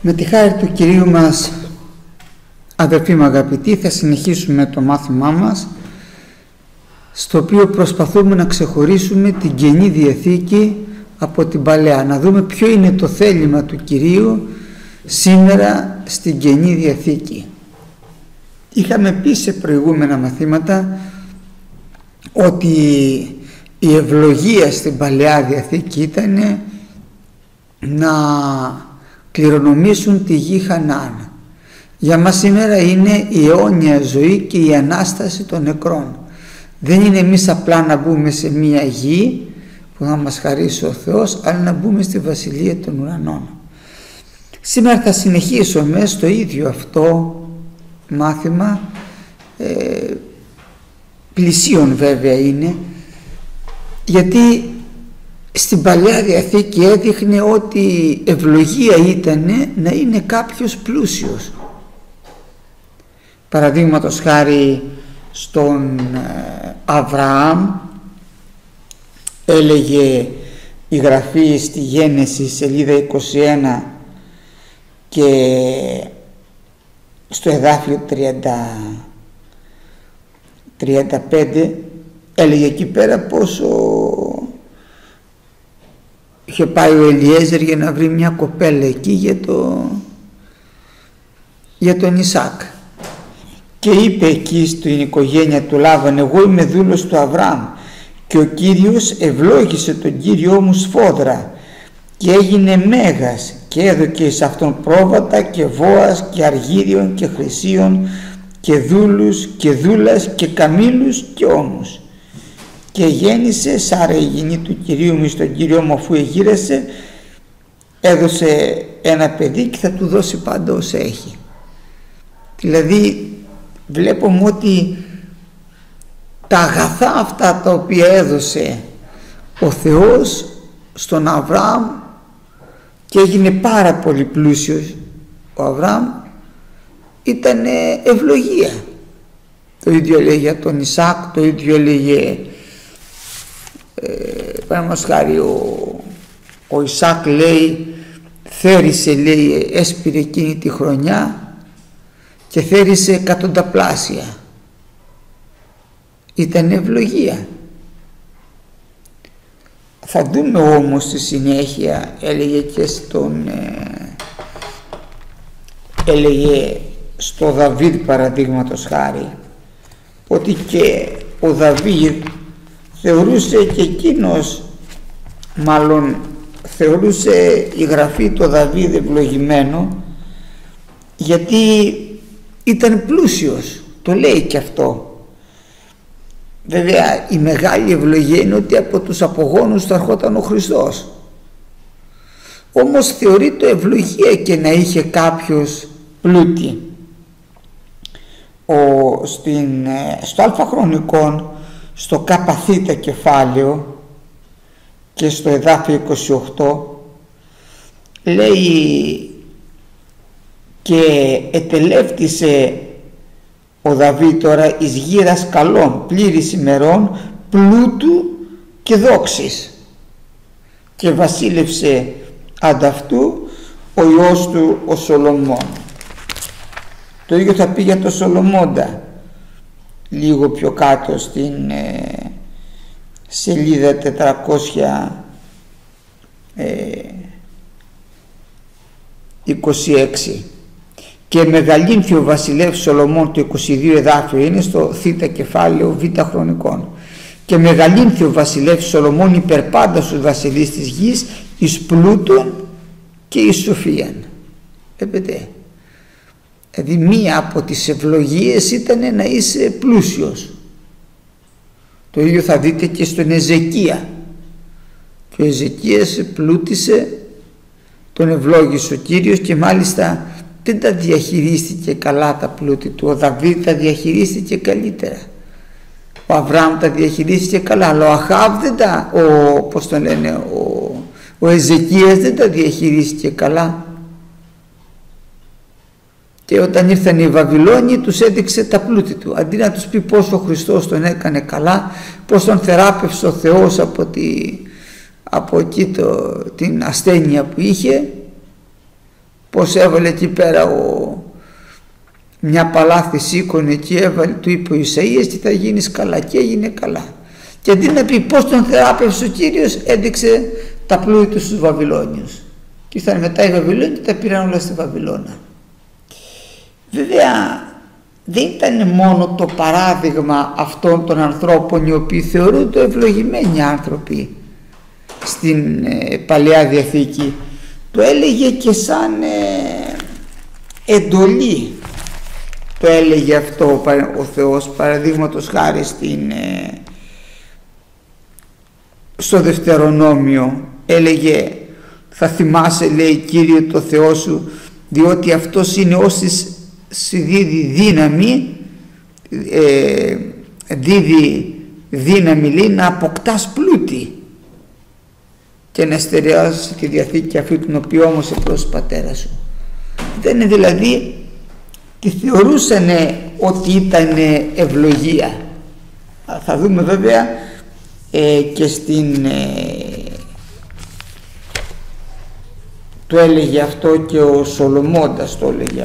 Με τη χάρη του Κυρίου μας, αδελφοί μου αγαπητοί, θα συνεχίσουμε το μάθημά μας, στο οποίο προσπαθούμε να ξεχωρίσουμε την Καινή Διαθήκη από την Παλαιά, να δούμε ποιο είναι το θέλημα του Κυρίου σήμερα στην Καινή Διαθήκη. Είχαμε πει σε προηγούμενα μαθήματα ότι η ευλογία στην Παλαιά Διαθήκη ήταν να κληρονομήσουν τη γη Χαναάν. Για μας σήμερα είναι η αιώνια ζωή και η Ανάσταση των νεκρών. Δεν είναι εμείς απλά να μπούμε σε μία γη που θα μας χαρίσει ο Θεός, αλλά να μπούμε στη Βασιλεία των Ουρανών. Σήμερα θα συνεχίσουμε στο ίδιο αυτό μάθημα, πλησίον βέβαια είναι, γιατί στην Παλαιά Διαθήκη έδειχνε ότι ευλογία ήταν να είναι κάποιος πλούσιος. Παραδείγματος χάρη στον Αβραάμ έλεγε η Γραφή στη Γένεση σελίδα 21 και στο εδάφιο 35 έλεγε εκεί πέρα πόσο είχε πάει ο Ελιέζερ για να βρει μια κοπέλα εκεί για τον Ισάκ, και είπε εκεί στην οικογένεια του Λάβαν: εγώ είμαι δούλος του Αβραάμ και ο Κύριος ευλόγησε τον Κύριό μου σφόδρα και έγινε μέγας και έδωκε σε αυτόν πρόβατα και βόας και αργύριον και χρυσίον και δούλους και δούλας και καμήλους και ώμους. Και γέννησε Σάρα η γυνή του Κυρίου μου στον Κύριο μου, αφού εγείρασε, έδωσε ένα παιδί και θα του δώσει πάντα όσα έχει. Δηλαδή βλέπουμε ότι τα αγαθά αυτά τα οποία έδωσε ο Θεός στον Αβραάμ και έγινε πάρα πολύ πλούσιος ο Αβραάμ, ήταν ευλογία. Το ίδιο έλεγε για τον Ισάκ, το ίδιο έλεγε παραδείγματος χάρη ο Ισάκ, λέει, θέρισε, λέει, έσπηρε εκείνη τη χρονιά και θέρισε εκατονταπλάσια. Ήταν ευλογία. Θα δούμε όμως στη συνέχεια, έλεγε και έλεγε στο Δαβίδ παραδείγματος χάρη, ότι και ο Δαβίδ θεωρούσε και εκείνος, μάλλον θεωρούσε η Γραφή το Δαβίδ ευλογημένο, γιατί ήταν πλούσιος, το λέει και αυτό. Βέβαια η μεγάλη ευλογία είναι ότι από τους απογόνους του ερχόταν ο Χριστός. Όμως θεωρείται ευλογία και να είχε κάποιος πλούτη. Στο Α Χρονικών, στο ΚΘ κεφάλαιο και στο εδάφιο 28 λέει: και ετελεύτησε ο Δαβίδ τώρα εις γύρας καλών, πλήρης ημερών, πλούτου και δόξης, και βασίλευσε ανταυτού ο ιός του ο Σολομών. Το ίδιο θα πει για το Σολομώντα λίγο πιο κάτω στην σελίδα 426. Και μεγαλύνθη ο βασιλεύς Σολομών, το 22 εδάφιο είναι στο Θ κεφάλαιο Β Χρονικών. Και μεγαλύνθη ο βασιλεύς Σολομών υπερ πάντα στους βασιλείς της γης, εις πλούτον και εις σοφίαν. Βλέπετε, δηλαδή μία από τις ευλογίες ήταν να είσαι πλούσιος. Το ίδιο θα δείτε και στον Εζεκία. Και ο Εζεκίας πλούτησε, τον ευλόγησε ο Κύριος, και μάλιστα δεν τα διαχειρίστηκε καλά τα πλούτη του. Ο Δαβίδ τα διαχειρίστηκε καλύτερα, ο Αβραάμ τα διαχειρίστηκε καλά, αλλά ο Αχάβ δεν τα, ο Εζεκίας δεν τα διαχειρίστηκε καλά. Και όταν ήρθαν οι Βαβυλώνιοι τους έδειξε τα πλούτη του. Αντί να τους πει πώς ο Χριστός τον έκανε καλά, πώς τον θεράπευσε ο Θεός από εκεί την ασθένεια που είχε, πως έβαλε εκεί πέρα μια παλάθη σήκωνε εκεί, του είπε ο Ισαΐας τι θα γίνεις καλά, και έγινε καλά. Και αντί να πει πως τον θεράπευσε ο Κύριος, έδειξε τα πλούτη του στους Βαβυλώνιους. Και ήρθαν μετά οι Βαβυλώνιοι και τα πήραν όλα στη Βαβυλώνα. Βέβαια δεν ήταν μόνο το παράδειγμα αυτών των ανθρώπων οι οποίοι θεωρούνται ευλογημένοι άνθρωποι στην Παλαιά Διαθήκη, το έλεγε και σαν εντολή, το έλεγε αυτό ο Θεός. Παραδείγματος χάρη στο Δευτερονόμιο έλεγε, θα θυμάσαι, λέει, Κύριε το Θεό σου, διότι αυτός είναι όσοι σου δίδει δύναμη, δίδει δύναμη, λέει, να αποκτάς πλούτη και να στερεάσεις τη Διαθήκη αυτή την οποία όμως προς πατέρα σου. Δεν είναι δηλαδή, τη θεωρούσαν ότι ήταν ευλογία. Θα δούμε βέβαια και το έλεγε αυτό και ο Σολομώντας,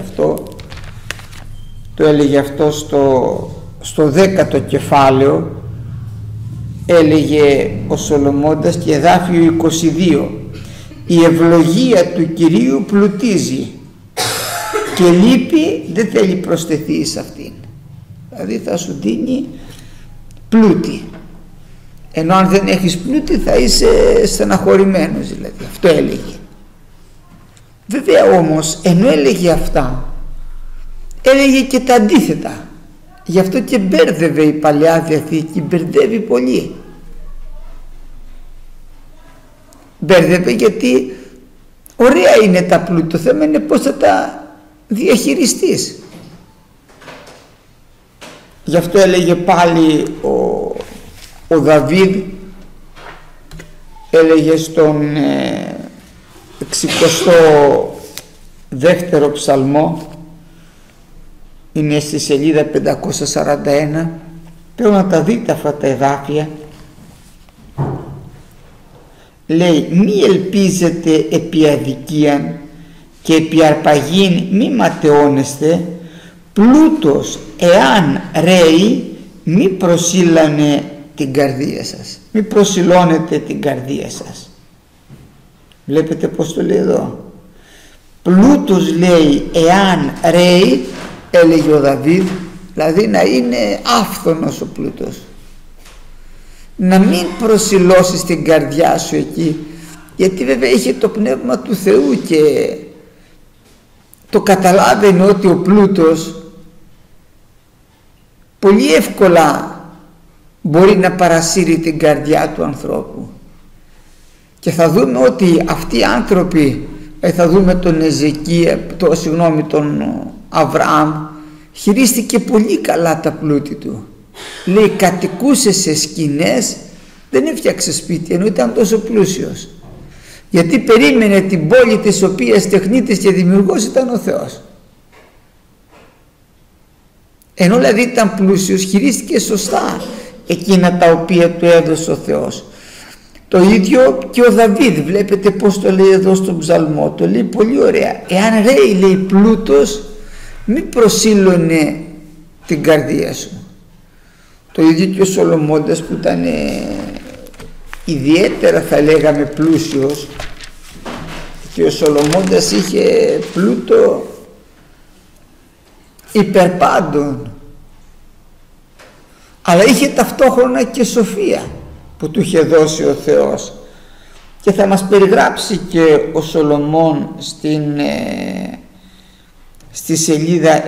το έλεγε αυτό στο 10ο κεφάλαιο, έλεγε ο Σολομώντας και εδάφιο 22, η ευλογία του Κυρίου πλουτίζει και λύπη δεν θέλει προσθεθεί σε αυτήν. Δηλαδή θα σου δίνει πλούτη, ενώ αν δεν έχεις πλούτη θα είσαι στεναχωρημένος, δηλαδή αυτό έλεγε. Βέβαια όμως ενώ έλεγε αυτά, έλεγε και τα αντίθετα. Γι' αυτό και μπέρδευε η Παλαιά Διαθήκη, μπερδεύει πολύ. Μπέρδευε γιατί ωραία είναι τα πλούτη, το θέμα είναι πώς θα τα διαχειριστείς. Γι' αυτό έλεγε πάλι ο Δαβίδ, έλεγε στον 62ο ψαλμό, είναι στη σελίδα 541, πρέπει να τα δείτε αυτά τα εδάφια. Λέει, μη ελπίζετε επί αδικίαν και επί αρπαγήν μη ματαιώνεστε, πλούτος εάν ρέει μη προσήλωνε την καρδία σας, μη προσηλώνετε την καρδία σας. Βλέπετε πως το λέει εδώ. Πλούτος, λέει, εάν ρέει, έλεγε ο Δαβίδ, δηλαδή να είναι άφθονος ο πλούτος, να μην προσηλώσεις την καρδιά σου εκεί, γιατί βέβαια είχε το πνεύμα του Θεού και το καταλάβαινε ότι ο πλούτος πολύ εύκολα μπορεί να παρασύρει την καρδιά του ανθρώπου. Και θα δούμε ότι αυτοί οι άνθρωποι, θα δούμε τον Αβραάμ, χειρίστηκε πολύ καλά τα πλούτη του. Λέει, κατοικούσε σε σκηνές, δεν έφτιαξε σπίτι, ενώ ήταν τόσο πλούσιος, γιατί περίμενε την πόλη της οποίας τεχνίτης και δημιουργός ήταν ο Θεός. Ενώ δηλαδή ήταν πλούσιος, χειρίστηκε σωστά εκείνα τα οποία του έδωσε ο Θεός. Το ίδιο και ο Δαβίδ, βλέπετε πως το λέει εδώ στον ψαλμό, το λέει πολύ ωραία. Εάν ρέει, λέει, πλούτος, μη προσήλωνε την καρδία σου. Το ίδιο και ο Σολομώντας που ήταν ιδιαίτερα, θα λέγαμε, πλούσιος, και ο Σολομώντας είχε πλούτο υπερπάντων, αλλά είχε ταυτόχρονα και σοφία που του είχε δώσει ο Θεός. Και θα μας περιγράψει και ο Σολομών στη σελίδα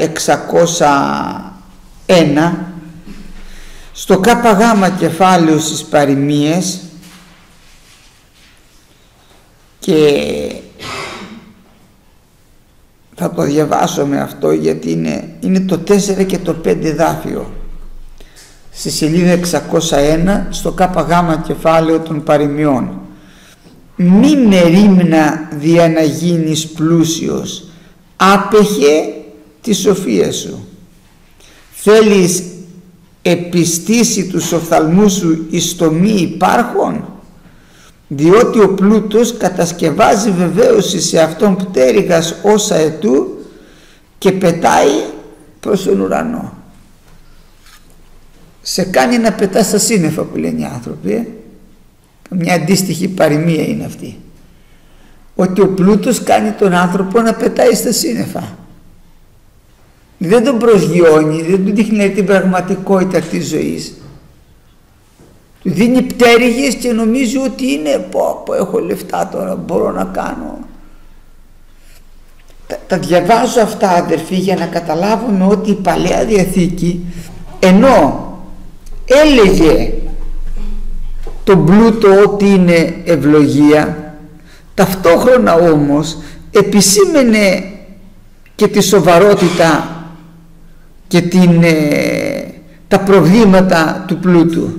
601, στο ΚΓ κεφάλαιο στις παροιμίες, και θα το διαβάσω με αυτό γιατί είναι το 4 και το 5 δάφιο. Στη σελίδα 601, στο ΚΓ κεφάλαιο των παροιμιών. Μη με ρήμνα δια να γίνεις πλούσιος, άπεχε τη σοφία σου. Θέλεις επιστήσει τους οφθαλμούς σου εις το μη υπάρχον, διότι ο πλούτος κατασκευάζει βεβαίωση σε αυτόν πτέρυγας όσα ετού και πετάει προς τον ουρανό. Σε κάνει να πετά στα σύννεφα, που λένε οι άνθρωποι. Μια αντίστοιχη παροιμία είναι αυτή, ότι ο πλούτος κάνει τον άνθρωπο να πετάει στα σύννεφα. Δεν τον προσγειώνει, δεν του δείχνει την πραγματικότητα της ζωής. Του δίνει πτέρυγες και νομίζει ότι είναι πω έχω λεφτά τώρα, μπορώ να κάνω. Τα διαβάζω αυτά, αδερφοί, για να καταλάβουμε ότι η Παλαιά Διαθήκη, ενώ έλεγε τον πλούτο ότι είναι ευλογία, ταυτόχρονα όμως επισήμενε και τη σοβαρότητα και τα προβλήματα του πλούτου.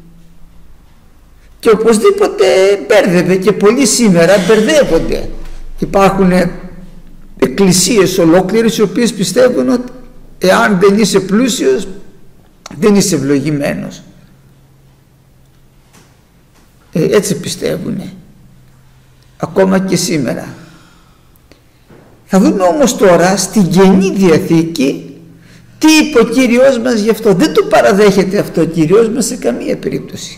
Και οπωσδήποτε μπέρδευε, και πολλοί σήμερα μπερδεύονται. Υπάρχουν εκκλησίες ολόκληρες οι οποίες πιστεύουν ότι εάν δεν είσαι πλούσιος δεν είσαι ευλογημένος. Έτσι πιστεύουνε ακόμα και σήμερα. Θα δούμε όμως τώρα στην Καινή Διαθήκη τι είπε ο Κύριος μας γι' αυτό. Δεν το παραδέχεται αυτό ο Κύριος μας σε καμία περίπτωση.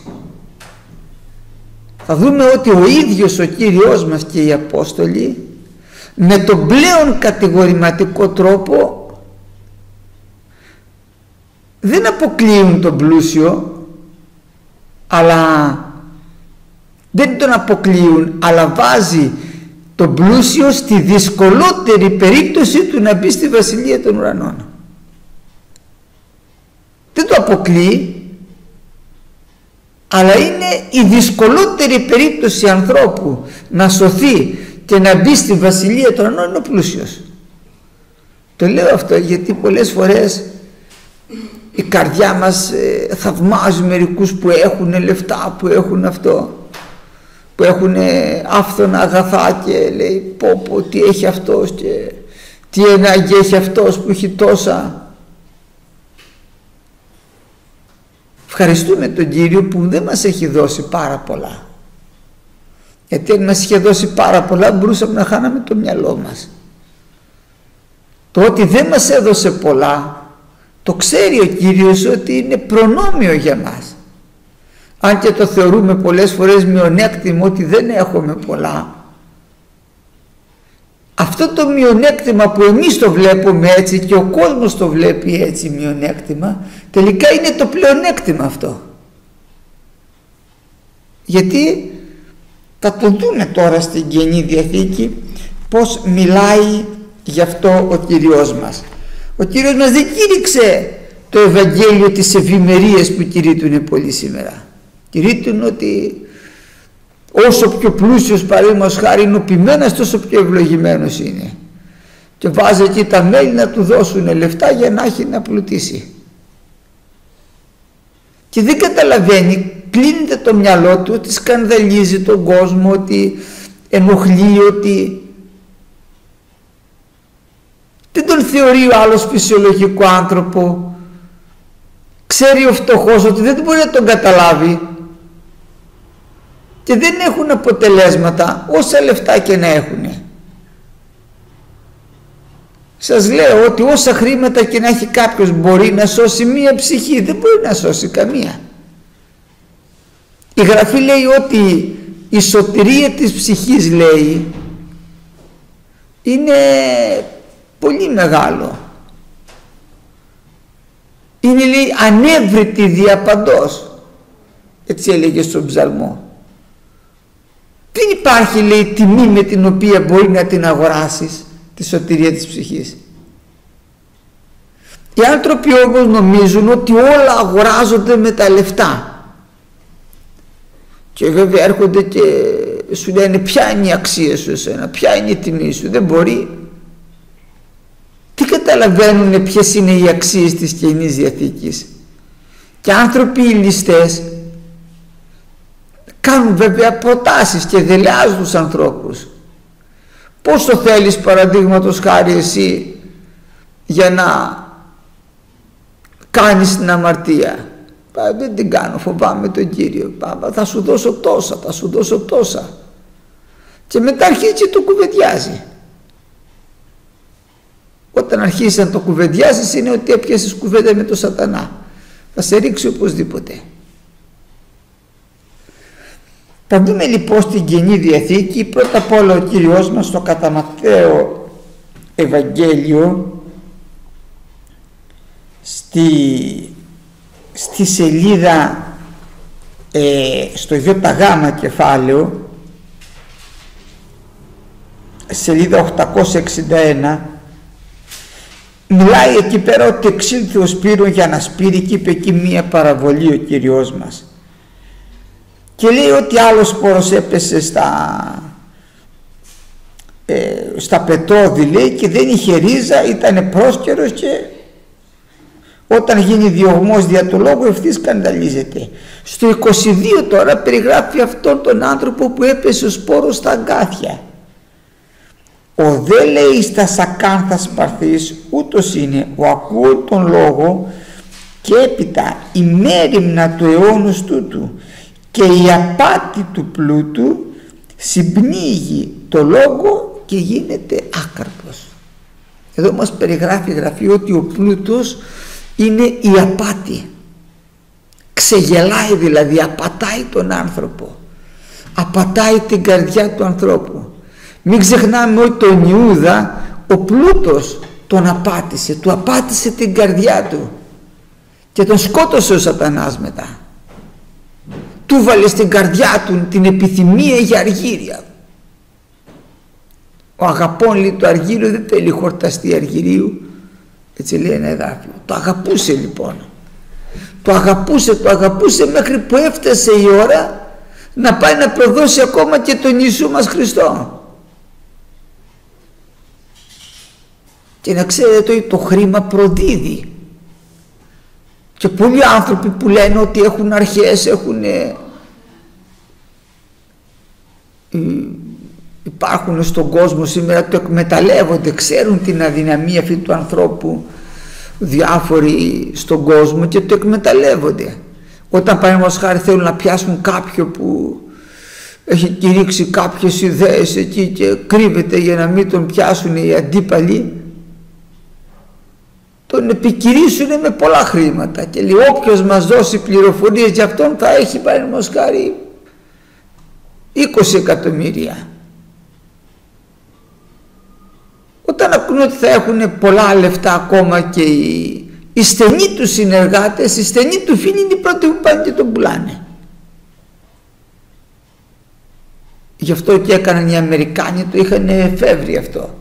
Θα δούμε ότι ο ίδιος ο Κύριος μας και οι Απόστολοι με τον πλέον κατηγορηματικό τρόπο δεν αποκλείουν τον πλούσιο, αλλά δεν τον αποκλείουν, αλλά βάζει τον πλούσιο στη δυσκολότερη περίπτωση του να μπει στη Βασιλεία των Ουρανών. Δεν το αποκλείει, αλλά είναι η δυσκολότερη περίπτωση ανθρώπου να σωθεί και να μπει στη Βασιλεία των Ουρανών είναι ο πλούσιος. Το λέω αυτό γιατί πολλές φορές η καρδιά μας θαυμάζει μερικούς που έχουν λεφτά, που έχουν αυτό, που έχουν άφθονα αγαθά, και λέει πω τι έχει αυτός και τι ανάγκη έχει αυτός που έχει τόσα. Ευχαριστούμε τον Κύριο που δεν μας έχει δώσει πάρα πολλά, γιατί αν μας είχε δώσει πάρα πολλά μπορούσαμε να χάναμε το μυαλό μας. Το ότι δεν μας έδωσε πολλά το ξέρει ο Κύριος ότι είναι προνόμιο για μας, αν και το θεωρούμε πολλές φορές μειονέκτημα ότι δεν έχουμε πολλά. Αυτό το μειονέκτημα που εμείς το βλέπουμε έτσι και ο κόσμος το βλέπει έτσι μειονέκτημα, τελικά είναι το πλεονέκτημα αυτό. Γιατί θα το δούμε τώρα στην Καινή Διαθήκη πως μιλάει γι' αυτό ο Κύριος μας. Ο Κύριος μας δεν κήρυξε το Ευαγγέλιο της ευημερίας που κηρύττουνε πολλοί σήμερα. Κηρύττουν ότι όσο πιο πλούσιος, παραδείγματος χάρη, είναι ο ποιμένας, τόσο πιο ευλογημένος είναι, και βάζει εκεί τα μέλη να του δώσουν λεφτά για να έχει να πλουτίσει, και δεν καταλαβαίνει, κλείνεται το μυαλό του, ότι σκανδαλίζει τον κόσμο, ότι ενοχλεί, ότι δεν τον θεωρεί ο άλλος φυσιολογικό άνθρωπο. Ξέρει ο φτωχός ότι δεν μπορεί να τον καταλάβει και δεν έχουν αποτελέσματα όσα λεφτά και να έχουν. Σας λέω ότι όσα χρήματα και να έχει κάποιος μπορεί να σώσει μία ψυχή, δεν μπορεί να σώσει καμία. Η Γραφή λέει ότι η σωτηρία της ψυχής, λέει, είναι πολύ μεγάλο. Είναι, λέει, ανέβρετη διαπαντός, έτσι έλεγε στον ψαλμό. Δεν υπάρχει, λέει, τιμή με την οποία μπορεί να την αγοράσεις τη σωτηρία της ψυχής. Οι άνθρωποι όμως νομίζουν ότι όλα αγοράζονται με τα λεφτά, και βέβαια έρχονται και σου λένε ποια είναι η αξία σου εσένα, ποια είναι η τιμή σου. Δεν μπορεί. Τι καταλαβαίνουν ποιες είναι οι αξίες της Καινής Διαθήκης. Και άνθρωποι οι ληστές κάνουν βέβαια προτάσεις και δελεάζουν τους ανθρώπους. Πόσο θέλεις, παραδείγματος χάρη, εσύ για να κάνεις την αμαρτία? Δεν την κάνω, φοβάμαι τον Κύριο. Θα σου δώσω τόσα, θα σου δώσω τόσα. Και μετά αρχίζει και το κουβεντιάζει. Όταν αρχίσει να το κουβεντιάζεις είναι ότι έπιασες κουβέντα με τον σατανά. Θα σε ρίξει οπωσδήποτε. Θα δούμε λοιπόν στην Καινή Διαθήκη πρώτα απ' όλα ο Κύριος μας στο κατά Ματθαίο Ευαγγέλιο στη σελίδα στο ΙΓ κεφάλαιο, σελίδα 861, μιλάει εκεί πέρα ότι εξήλθε ο Σπύρος για να σπείρει, και είπε εκεί μία παραβολή ο Κύριος μας και λέει ότι άλλος σπόρος έπεσε στα πετώδη, λέει, και δεν είχε ρίζα, ήταν πρόσκαιρος και όταν γίνει διωγμός δια του λόγου ευθύς σκανδαλίζεται. Στο 22 τώρα περιγράφει αυτόν τον άνθρωπο που έπεσε ο σπόρος στα αγκάθια. Ο δε, λέει, στα σακάνθα σπαρθής, ούτως είναι ο ακούω τον λόγο και έπειτα η μέριμνα του αιώνος τούτου και η απάτη του πλούτου συμπνίγει το λόγο και γίνεται άκαρπος. Εδώ μας περιγράφει η Γραφή ότι ο πλούτος είναι η απάτη. Ξεγελάει, δηλαδή απατάει τον άνθρωπο, απατάει την καρδιά του ανθρώπου. Μην ξεχνάμε ότι τον Ιούδα ο πλούτος τον απάτησε, του απάτησε την καρδιά του και τον σκότωσε ο σατανάς μετά. Του βάλε στην καρδιά του την επιθυμία για αργύρια. Ο αγαπών, λέει, το αργύριο δεν θέλει χορταστή αργυρίου, έτσι λέει ένα εδάφιο. Το αγαπούσε λοιπόν, το αγαπούσε μέχρι που έφτασε η ώρα να πάει να προδώσει ακόμα και τον Ιησού μας Χριστό. Και να ξέρετε ότι το χρήμα προδίδει. Και πολλοί άνθρωποι που λένε ότι έχουν αρχές, υπάρχουν στον κόσμο σήμερα, το εκμεταλλεύονται, ξέρουν την αδυναμία αυτή του ανθρώπου διάφοροι στον κόσμο και το εκμεταλλεύονται. Όταν παραδείγματος χάρη θέλουν να πιάσουν κάποιον που έχει κηρύξει κάποιες ιδέες εκεί και κρύβεται για να μην τον πιάσουν οι αντίπαλοι, τον επικηρύσουν με πολλά χρήματα και λέει όποιος μας δώσει πληροφορίες για αυτόν θα έχει παραδείγματος χάρη 20 εκατομμύρια. Όταν ακούν ότι θα έχουν πολλά λεφτά ακόμα και οι στενοί του συνεργάτες, οι στενοί του φίλοι είναι οι πρώτοι που πάνε και τον πουλάνε. Γι' αυτό και έκαναν οι Αμερικάνοι, το είχαν εφεύρει αυτό,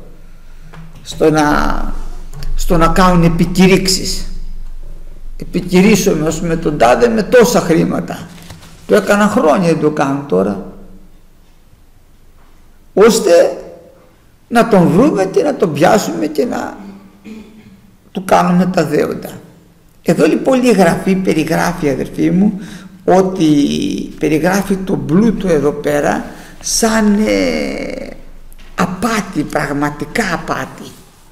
στο να κάνουν επικηρύξεις. Επικηρύσσομαι ως με τον τάδε με τόσα χρήματα. Το έκαναν χρόνια, δεν το κάνουν τώρα, ώστε να τον βρούμε και να τον πιάσουμε και να του κάνουμε τα δέοντα. Εδώ λοιπόν η Γραφή περιγράφει, αδερφοί μου, ότι περιγράφει τον πλούτο εδώ πέρα σαν απάτη, πραγματικά απάτη.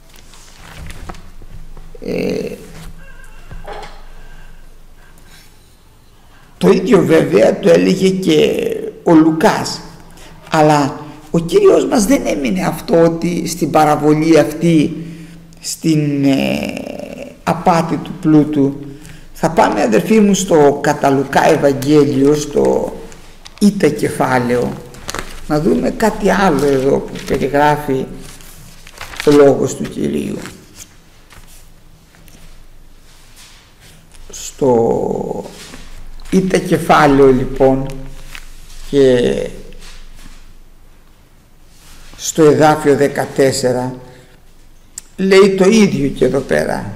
Το ίδιο βέβαια το έλεγε και ο Λουκάς, αλλά ο Κύριος μας δεν έμεινε αυτό, ότι στην παραβολή αυτή, στην απάτη του πλούτου. Θα πάμε, αδερφοί μου, στο κατά Λουκά Ευαγγέλιο, στο Ήτα κεφάλαιο, να δούμε κάτι άλλο εδώ που περιγράφει ο λόγος του Κυρίου. Στο Ήτα κεφάλαιο λοιπόν και στο εδάφιο 14 λέει το ίδιο και εδώ πέρα,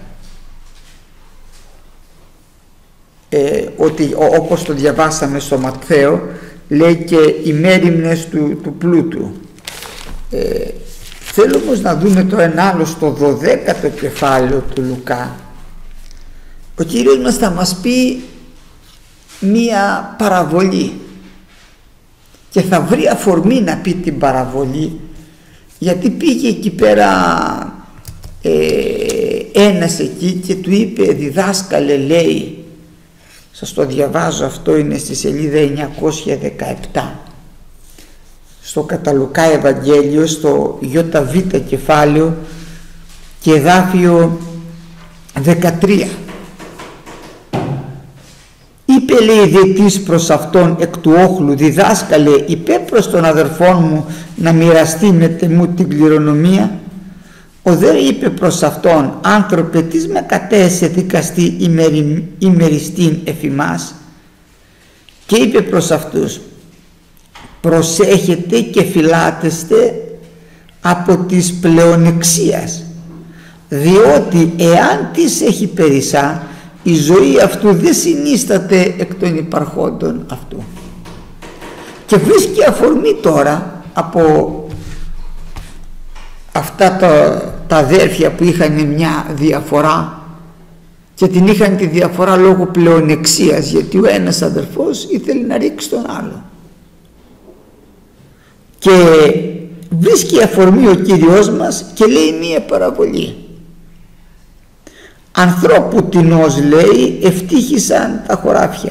ότι όπως το διαβάσαμε στο Ματθαίο, λέει και οι μέριμνες του πλούτου. Θέλω όμως να δούμε το ένα άλλο στο 12ο κεφάλαιο του Λουκά. Ο Κύριος μας θα μας πει μία παραβολή και θα βρει αφορμή να πει την παραβολή, γιατί πήγε εκεί πέρα ένας εκεί και του είπε, διδάσκαλε, λέει, Σας το διαβάζω, αυτό είναι στη σελίδα 917 στο Καταλουκά Ευαγγέλιο, στο ΙΒ κεφάλαιο και εδάφιο 13. Είπε, λέει, διετής προς αυτόν εκ του όχλου: διδάσκαλε, είπε προς τον αδερφόν μου να μοιραστεί με τεμού την κληρονομία. Ο δε είπε προς αυτόν: άνθρωπε, τις με κατέσε δικαστή ημεριστήν εφημάς. Και είπε προς αυτούς: προσέχετε και φυλάτεστε από της πλεονεξίας, διότι εάν της έχει περισσά, η ζωή αυτού δεν συνίσταται εκ των υπαρχόντων αυτού. Και βρίσκει αφορμή τώρα από αυτά τα αδέρφια που είχαν μια διαφορά, και την είχαν τη διαφορά λόγω πλεονεξίας, γιατί ο ένας αδερφός ήθελε να ρίξει τον άλλο. Και βρίσκει αφορμή ο Κύριος μας και λέει μία παραβολή. Ανθρώπου τινός, λέει, ευτύχησαν τα χωράφια.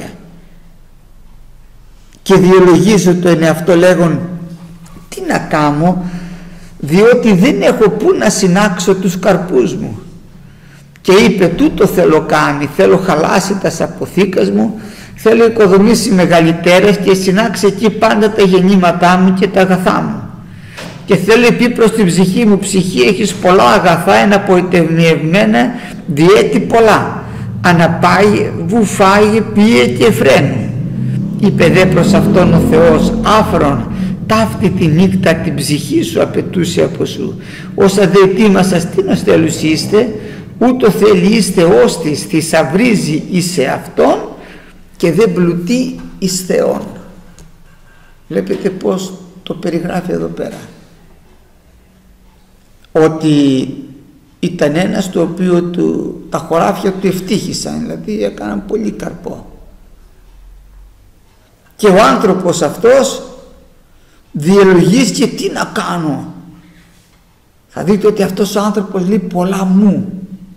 Και διολογίζω το εαυτό λέγον: τι να κάνω, διότι δεν έχω πού να συνάξω τους καρπούς μου. Και είπε: τούτο θέλω κάνει, θέλω χαλάσει τα αποθήκας μου, θέλω οικοδομήσει μεγαλύτερες και συνάξει εκεί πάντα τα γεννήματά μου και τα αγαθά μου. Και θέλω πει προς την ψυχή μου: ψυχή, έχεις πολλά αγαθά εναποτευμένα διέτη πολλά, αναπάγει, βουφάγει, πίε και φρένου. Είπε δε προς αυτόν ο Θεός: άφρον, ταύτη τη νύχτα την ψυχή σου απαιτούσε από σου. Όσα δε ετοίμασας τίνος θέλους είστε, ούτω θέλει είστε ώστις θησαυρίζει εις σε αυτόν και δεν πλουτεί εις Θεόν. Βλέπετε πως το περιγράφει εδώ πέρα, ότι ήταν ένας το οποίο τα χωράφια του ευτύχησαν, δηλαδή έκαναν πολύ καρπό, και ο άνθρωπος αυτός διελογίστηκε: τι να κάνω. Θα δείτε ότι αυτός ο άνθρωπος λέει: πολλά μου,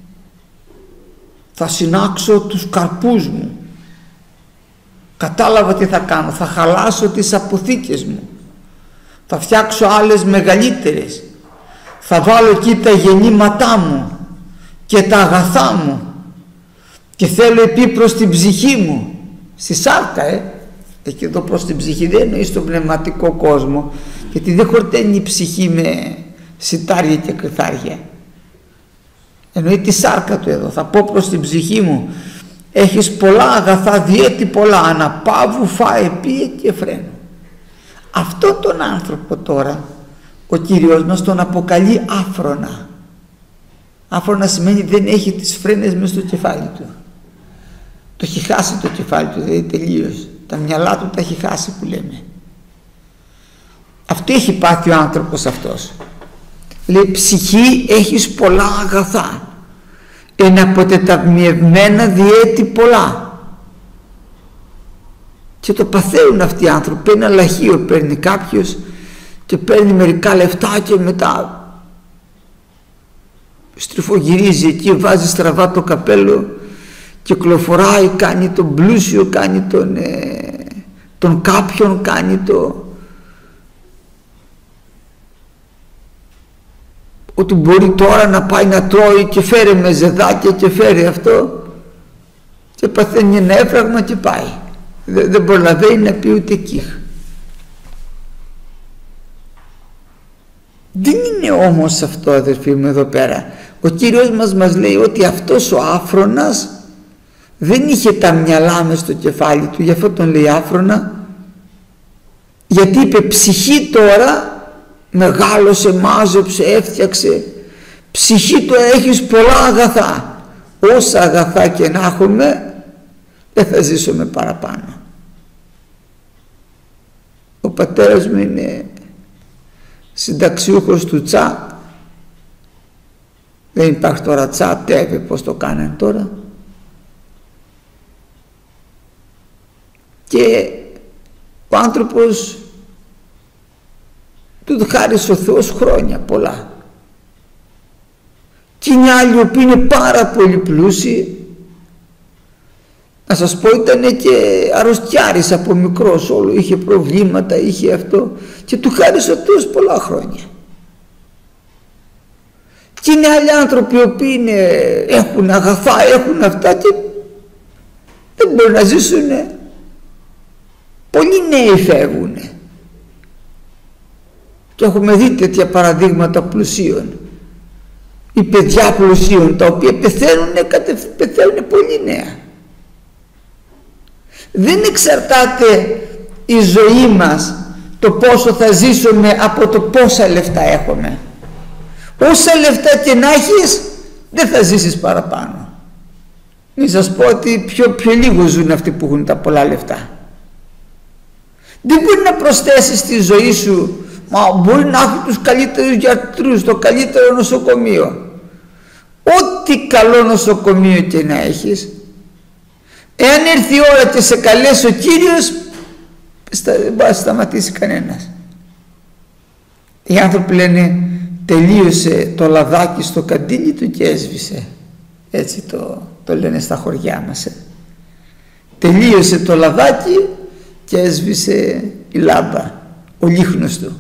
θα συνάξω τους καρπούς μου, κατάλαβα τι θα κάνω, θα χαλάσω τις αποθήκες μου, θα φτιάξω άλλες μεγαλύτερες, θα βάλω εκεί τα γεννήματά μου και τα αγαθά μου, και θέλω επί προς την ψυχή μου, στη σάρκα, εκεί εδώ προς την ψυχή δεν εννοεί στον πνευματικό κόσμο, γιατί δεν χορταίνει η ψυχή με σιτάρια και κρυθάρια, εννοεί τη σάρκα του εδώ. Θα πω προς την ψυχή μου: έχεις πολλά αγαθά, διέτη πολλά, αναπαύου, φάε, πίε και φρένου. Αυτό τον άνθρωπο τώρα ο Κύριος μας τον αποκαλεί άφρονα. Άφρονα σημαίνει δεν έχει τις φρένες μες στο κεφάλι του. Το έχει χάσει το κεφάλι του, δηλαδή τελείως. Τα μυαλά του τα έχει χάσει, που λέμε. Αυτό έχει πάθει ο άνθρωπος αυτός. Λέει: ψυχή, έχεις πολλά αγαθά, εναποτεταμιευμένα διέτη πολλά. Και το παθαίνουν αυτοί οι άνθρωποι. Ένα λαχείο παίρνει κάποιος και παίρνει μερικά λεφτά και μετά στριφογυρίζει εκεί, βάζει στραβά το καπέλο, κυκλοφοράει, κάνει τον πλούσιο, κάνει τον κάποιον, κάνει ότι μπορεί τώρα να πάει να τρώει και φέρει με ζεδάκια και φέρει αυτό, και παθαίνει ένα έφραγμα και πάει. Δεν προλαβαίνει να πει ούτε κύχ. Δεν είναι όμως αυτό, αδερφοί μου, εδώ πέρα. Ο Κύριος μας λέει ότι αυτός ο άφρονας δεν είχε τα μυαλά μες στο κεφάλι του, γι' αυτό τον λέει άφρονα, γιατί είπε: ψυχή τώρα, μεγάλωσε, μάζεψε, έφτιαξε, ψυχή τώρα έχεις πολλά αγαθά, όσα αγαθά και να έχουμε δεν θα ζήσουμε παραπάνω. Ο πατέρας μου είναι συνταξιούχος του ΤΣΑ, δεν υπάρχει τώρα ΤΣΑ, τέβε, πως το κάνανε τώρα, και ο άνθρωπος του χάρισε ο Θεός χρόνια πολλά, και είναι άλλοι που είναι πάρα πολύ πλούσιοι, Να σας πω, ήταν και αρρωστιάρης από μικρός, όλο είχε προβλήματα, είχε αυτό, και του χάρισε ο Θεός πολλά χρόνια. Και είναι άλλοι άνθρωποι οι οποίοι έχουν αγαθά, έχουν αυτά και δεν μπορούν να ζήσουν. Πολλοί νέοι φεύγουν. Και έχουμε δει τέτοια παραδείγματα πλουσίων ή παιδιά πλουσίων, τα οποία πεθαίνουν πολύ νέα. Δεν εξαρτάται η ζωή μας, το πόσο θα ζήσουμε, από το πόσα λεφτά έχουμε. Όσα λεφτά και να έχεις, δεν θα ζήσεις παραπάνω. Μην σας πω ότι πιο λίγο ζουν αυτοί που έχουν τα πολλά λεφτά. Δεν μπορεί να προσθέσεις στη ζωή σου, μα μπορεί να έχει τους καλύτερους γιατρούς, το καλύτερο νοσοκομείο. Ό,τι καλό νοσοκομείο και να έχεις, εάν έρθει η ώρα και σε καλέσει ο Κύριος, δεν μπορεί να σταματήσει κανένας. Οι άνθρωποι λένε, τελείωσε το λαδάκι στο καντήλι του και έσβησε. Έτσι το λένε στα χωριά μας. Τελείωσε το λαδάκι και έσβησε η λάμπα, ο λίχνος του.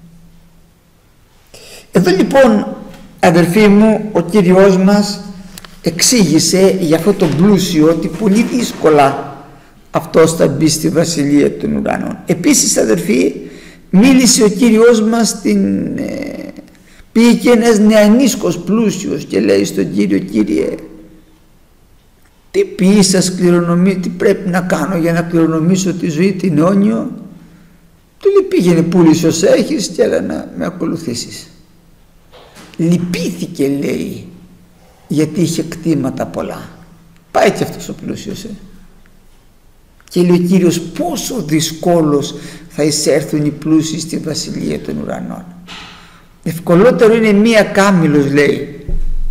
Εδώ λοιπόν, αδερφοί μου, ο Κύριος μας εξήγησε για αυτό το πλούσιο ότι πολύ δύσκολα αυτός θα μπει στη Βασιλεία των Ουρανών. Επίσης, αδερφοί, μίλησε ο Κύριος μας, πήγε και ένας νεανίσκος πλούσιος και λέει στον Κύριο, Κύριε, τι ποιήσας κληρονομεί, τι πρέπει να κάνω για να κληρονομήσω τη ζωή την αιώνιο? Του λέει, πήγαινε, πούλησε όσα έχεις και έλα να με ακολουθήσεις. Λυπήθηκε, λέει, γιατί είχε κτήματα πολλά. Πάει και αυτός ο πλούσιος. Και λέει ο Κύριος, πόσο δυσκόλως θα εισέρθουν οι πλούσιοι στη Βασιλεία των Ουρανών. Ευκολότερο είναι μία κάμιλος, λέει,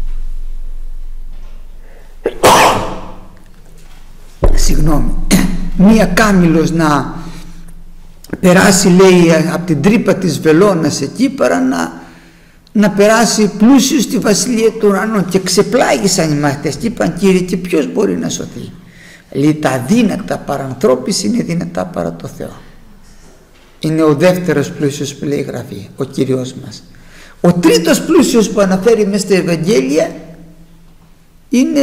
μία κάμιλος να περάσει, λέει, από την τρύπα της βελόνας εκεί, παρά να περάσει πλούσιος στη Βασιλεία των Ουρανών. Και ξεπλάγησαν οι μαθητές και είπαν, Κύριε, και ποιος μπορεί να σωθεί? Λέει, τα αδύνατα παρανθρώπης είναι δυνατά παρά το Θεό. Είναι ο δεύτερος πλούσιος που λέει η Γραφή, ο Κύριος μας. Ο τρίτος πλούσιος που αναφέρει μέσα στα Ευαγγέλια είναι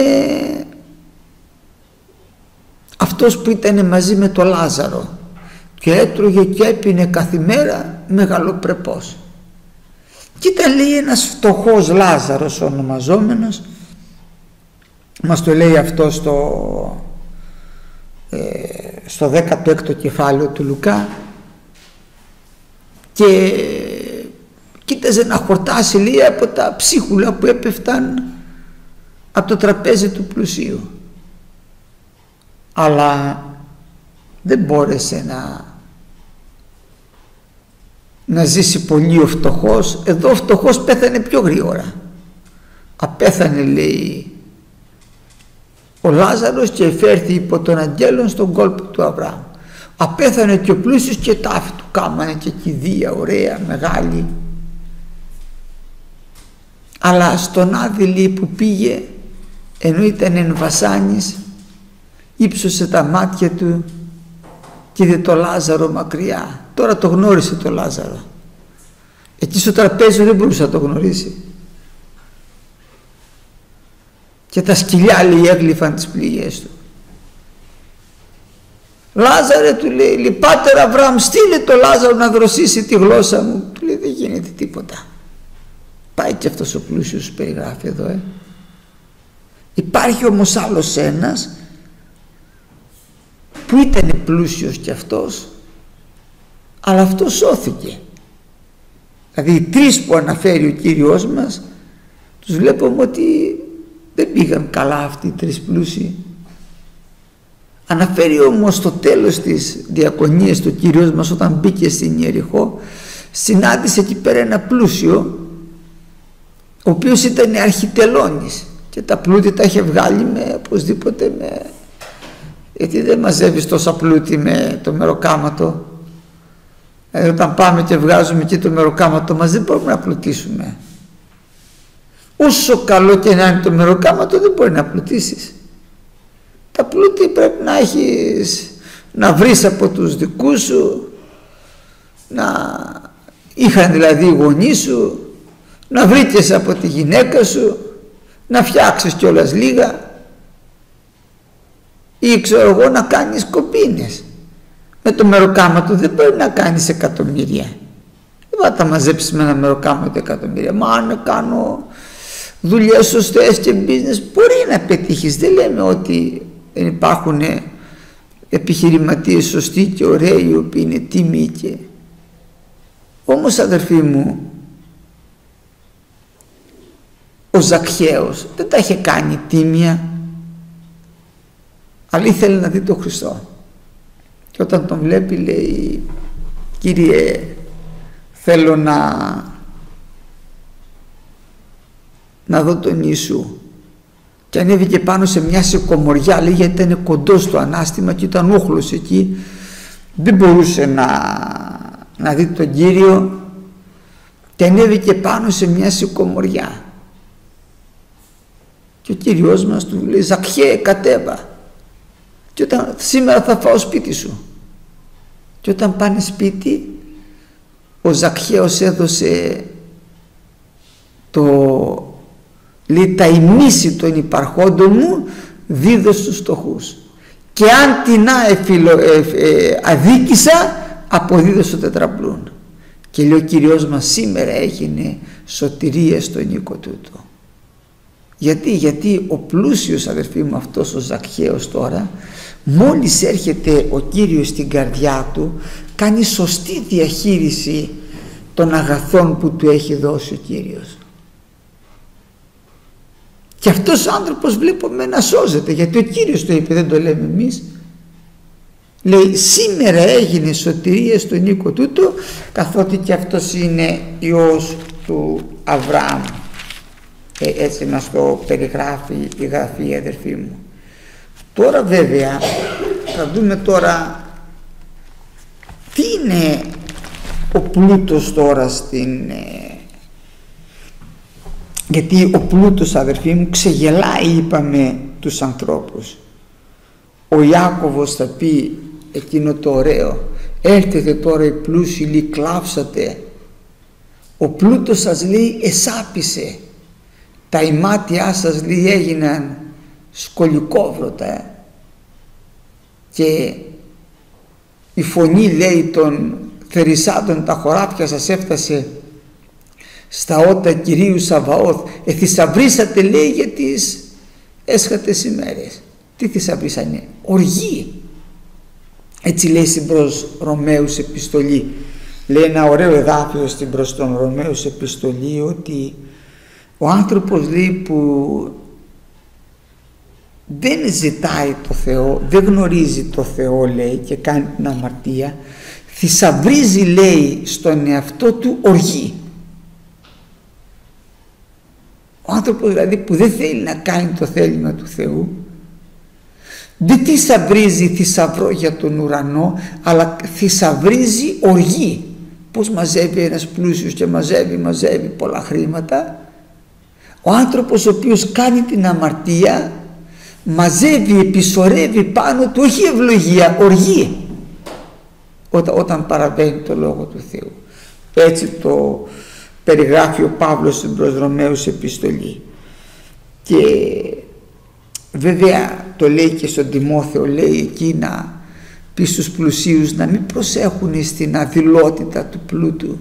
αυτός που ήταν μαζί με τον Λάζαρο και έτρωγε και έπινε καθημέρα μεγαλοπρεπώς. Και ήταν, λέει, ένας φτωχός Λάζαρος ονομαζόμενος, μας το λέει αυτό στο 16ο κεφάλαιο του Λουκά, και κοίταζε να χορτάσει, λέει, από τα ψίχουλα που έπεφταν από το τραπέζι του πλουσίου, αλλά δεν μπόρεσε να ζήσει πολύ ο φτωχός. Εδώ ο φτωχός πέθανε πιο γρήγορα. Απέθανε, λέει, ο Λάζαρος και εφέρθη υπό τον αγγέλων στον κόλπο του Αβραάμ. Απέθανε και ο πλούσιος και τάφη του κάμανε και κηδεία ωραία μεγάλη. Αλλά στον Άδη, λέει, που πήγε, ενώ ήταν εν βασάνης, ύψωσε τα μάτια του και είδε το Λάζαρο μακριά. Τώρα το γνώρισε το Λάζαρο. Εκεί στο τραπέζι δεν μπορούσε να το γνωρίσει. Και τα σκυλιά, λέει, έγλυφαν τις πληγές του. Λάζαρε, του λέει, Πάτερ Αβραάμ, στείλε το Λάζαρο να δροσίσει τη γλώσσα μου. Του λέει, δεν γίνεται τίποτα. Πάει και αυτός ο πλούσιος που περιγράφει εδώ. Υπάρχει όμως άλλος ένας που ήταν πλούσιος κι αυτός, αλλά αυτός σώθηκε. Δηλαδή οι τρεις που αναφέρει ο Κύριος μας, τους βλέπουμε ότι δεν πήγαν καλά αυτοί οι τρεις πλούσιοι. Αναφέρει όμως στο τέλος της διακονίας του Κύριος μας, όταν μπήκε στην Ιεριχώ, συνάντησε εκεί πέρα ένα πλούσιο, ο οποίος ήταν αρχιτελώνης και τα πλούτη τα είχε βγάλει οπωσδήποτε γιατί δεν μαζεύεις τόσα πλούτη με το μεροκάματο. Όταν πάμε και βγάζουμε εκεί το μεροκάματο μας, δεν μπορούμε να πλουτίσουμε. Όσο καλό και να είναι το μεροκάματο, δεν μπορεί να πλουτίσεις. Τα πλούτη πρέπει να έχεις, να βρεις από τους δικούς σου, να είχαν δηλαδή οι γονείς σου, να βρήκες από τη γυναίκα σου, να φτιάξεις κιόλας λίγα, ή ξέρω εγώ να κάνεις κοπίνες. Με το μεροκάματο δεν πρέπει να κάνεις εκατομμύρια. Δεν θα τα μαζέψεις με ένα μεροκάματο εκατομμύρια. Μα αν κάνω δουλειές σωστές και business μπορεί να πετύχεις. Δεν λέμε ότι δεν υπάρχουν επιχειρηματίες σωστοί και ωραίοι οι οποίοι είναι τίμοι και... Όμως αδερφοί μου, ο Ζακχαίος δεν τα είχε κάνει τίμια, αλλά ήθελε να δει τον Χριστό. Και όταν τον βλέπει λέει, Κύριε, θέλω να δω τον Ιησού. Και ανέβηκε πάνω σε μια σικομοριά, λέει, γιατί ήταν κοντό στο ανάστημα και ήταν όχλος εκεί, δεν μπορούσε να δει τον Κύριο, και ανέβηκε πάνω σε μια σικομοριά. Και ο Κύριος μας του λέει, Ζακχαίε, κατέβα, και σήμερα θα φάω σπίτι σου. Και όταν πάνε σπίτι, ο Ζακχαίος έδωσε λέει, τα ημίση των υπαρχόντων μου δίδω στους φτωχούς, και αν την αδίκησα αποδίδω στο τετραπλούν. Και λέει ο Κύριος μας, σήμερα έγινε σωτηρία στον οίκο τούτο. Γιατί ο πλούσιος, αδερφοί μου, αυτός ο Ζακχαίος τώρα, μόλις έρχεται ο Κύριος στην καρδιά του, κάνει σωστή διαχείριση των αγαθών που του έχει δώσει ο Κύριος. Και αυτός ο άνθρωπος βλέπουμε να σώζεται, γιατί ο Κύριος το είπε, δεν το λέμε εμείς. Λέει, σήμερα έγινε σωτηρία στον οίκο τούτο, καθότι και αυτός είναι ιός του Αβραάμ. Έτσι μας το περιγράφει η Γραφή, αδερφοί μου. Τώρα βέβαια θα δούμε τώρα τι είναι ο πλούτος τώρα γιατί ο πλούτος, αδερφοί μου, ξεγελάει, είπαμε, τους ανθρώπους. Ο Ιάκωβος θα πει εκείνο το ωραίο, έρθετε τώρα οι πλούσιοι, λέει, κλάψατε, ο πλούτος σας, λέει, εσάπησε, τα ημάτια σας, λέει, έγιναν σκολικόβρωτα, και η φωνή, λέει, των θερισσάτων, τα χωράφια σας έφτασε στα ότα Κυρίου Σαβαώθ. Θησαυρίσατε, λέει, για τις έσχατες ημέρες. Τι θησαυρίσανε? Οργή. Έτσι λέει στην προς Ρωμαίους επιστολή. Λέει ένα ωραίο εδάφιο στην προς τον Ρωμαίους επιστολή, ότι ο άνθρωπος, λέει, που δεν ζητάει το Θεό, δεν γνωρίζει το Θεό, λέει, και κάνει την αμαρτία, θησαυρίζει, λέει, στον εαυτό του οργή. Ο άνθρωπος δηλαδή που δεν θέλει να κάνει το θέλημα του Θεού, δεν θησαυρίζει θησαυρό για τον ουρανό, αλλά θησαυρίζει οργή. Πώς μαζεύει ένας πλούσιος και μαζεύει πολλά χρήματα? Ο άνθρωπος ο οποίος κάνει την αμαρτία μαζεύει, επισορεύει πάνω του όχι ευλογία, οργή, όταν παραβαίνει το Λόγο του Θεού. Έτσι το περιγράφει ο Παύλος στην προς Ρωμαίους επιστολή. Και βέβαια το λέει και στον Τιμόθεο, λέει εκεί να πει στους πλουσίους να μην προσέχουν στην αδειλότητα του πλούτου,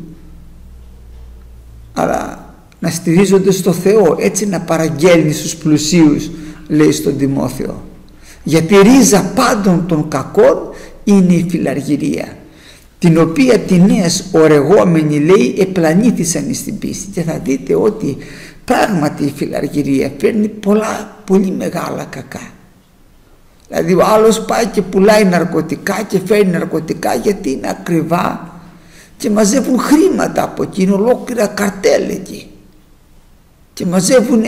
αλλά να στηρίζονται στο Θεό. Έτσι να παραγγέλνει στους πλουσίους, λέει στον Τιμόθεο, γιατί ρίζα πάντων των κακών είναι η φιλαργυρία, την οποία τη νέας ορεγόμενοι, λέει, επλανήθησαν στην πίστη. Και θα δείτε ότι πράγματι η φιλαργυρία φέρνει πολύ μεγάλα κακά. Δηλαδή ο άλλος πάει και πουλάει ναρκωτικά και φέρνει ναρκωτικά γιατί είναι ακριβά και μαζεύουν χρήματα από εκεί, ολόκληρα καρτέλ εκεί, και μαζεύουν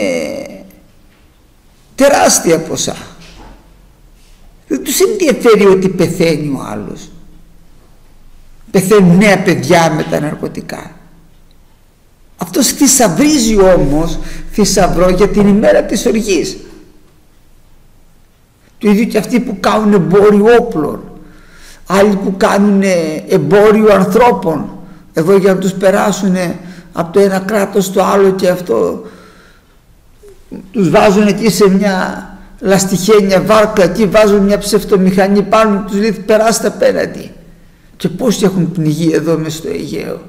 τεράστια ποσά. Δεν τους ενδιαφέρει ότι πεθαίνει ο άλλος. Πεθαίνουν νέα παιδιά με τα ναρκωτικά. Αυτός θησαυρίζει όμως θησαυρό για την ημέρα της οργής. Το ίδιο και αυτοί που κάνουν εμπόριο όπλων, άλλοι που κάνουν εμπόριο ανθρώπων εδώ για να τους περάσουν από το ένα κράτος στο άλλο, και αυτό τους βάζουν εκεί σε μια λαστιχένια βάρκα, εκεί βάζουν μια ψευτομηχανή πάνω, τους λέει περάστε απέναντι. Και πόσοι έχουν πνιγεί εδώ μες στο Αιγαίο.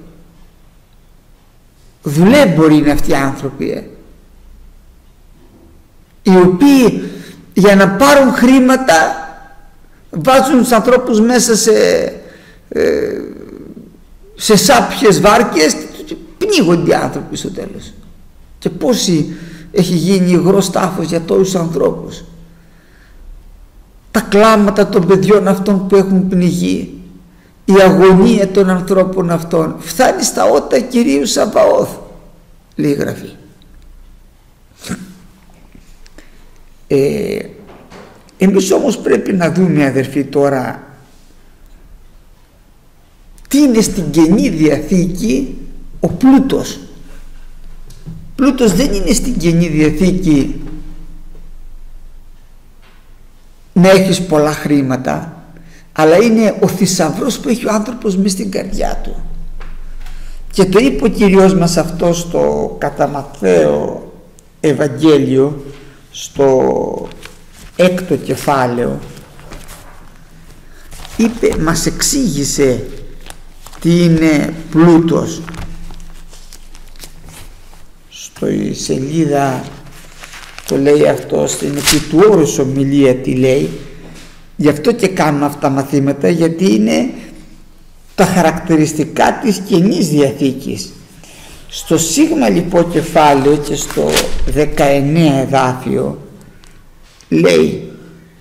Δουλέμποροι είναι αυτοί οι άνθρωποι, οι οποίοι για να πάρουν χρήματα βάζουν τους ανθρώπους μέσα σε σάπιες βάρκες και πνίγονται οι άνθρωποι στο τέλος. Και πόσοι έχει γίνει υγρός τάφος για τόσους ανθρώπους. Τα κλάματα των παιδιών αυτών που έχουν πνιγεί, η αγωνία των ανθρώπων αυτών φτάνει στα ότα Κυρίου Σαβαώθ, λέει η Γραφή. Εμείς όμως πρέπει να δούμε, αδερφοί, τώρα τι είναι στην Καινή Διαθήκη ο πλούτος. Πλούτος δεν είναι στην Καινή Διαθήκη να έχεις πολλά χρήματα, αλλά είναι ο θησαυρός που έχει ο άνθρωπος μες στην καρδιά του. Και το είπε ο Κύριος μας αυτό στο κατά Ματθαίο Ευαγγέλιο, στο 6ο κεφάλαιο. Είπε, μας εξήγησε τι είναι πλούτος. Στο σελίδα το λέει αυτό, στην επί του όρους ομιλία τι λέει. Γι' αυτό και κάνουμε αυτά τα μαθήματα, γιατί είναι τα χαρακτηριστικά της Καινής Διαθήκης. Στο σίγμα λοιπόν κεφάλαιο και στο 19 εδάφιο λέει,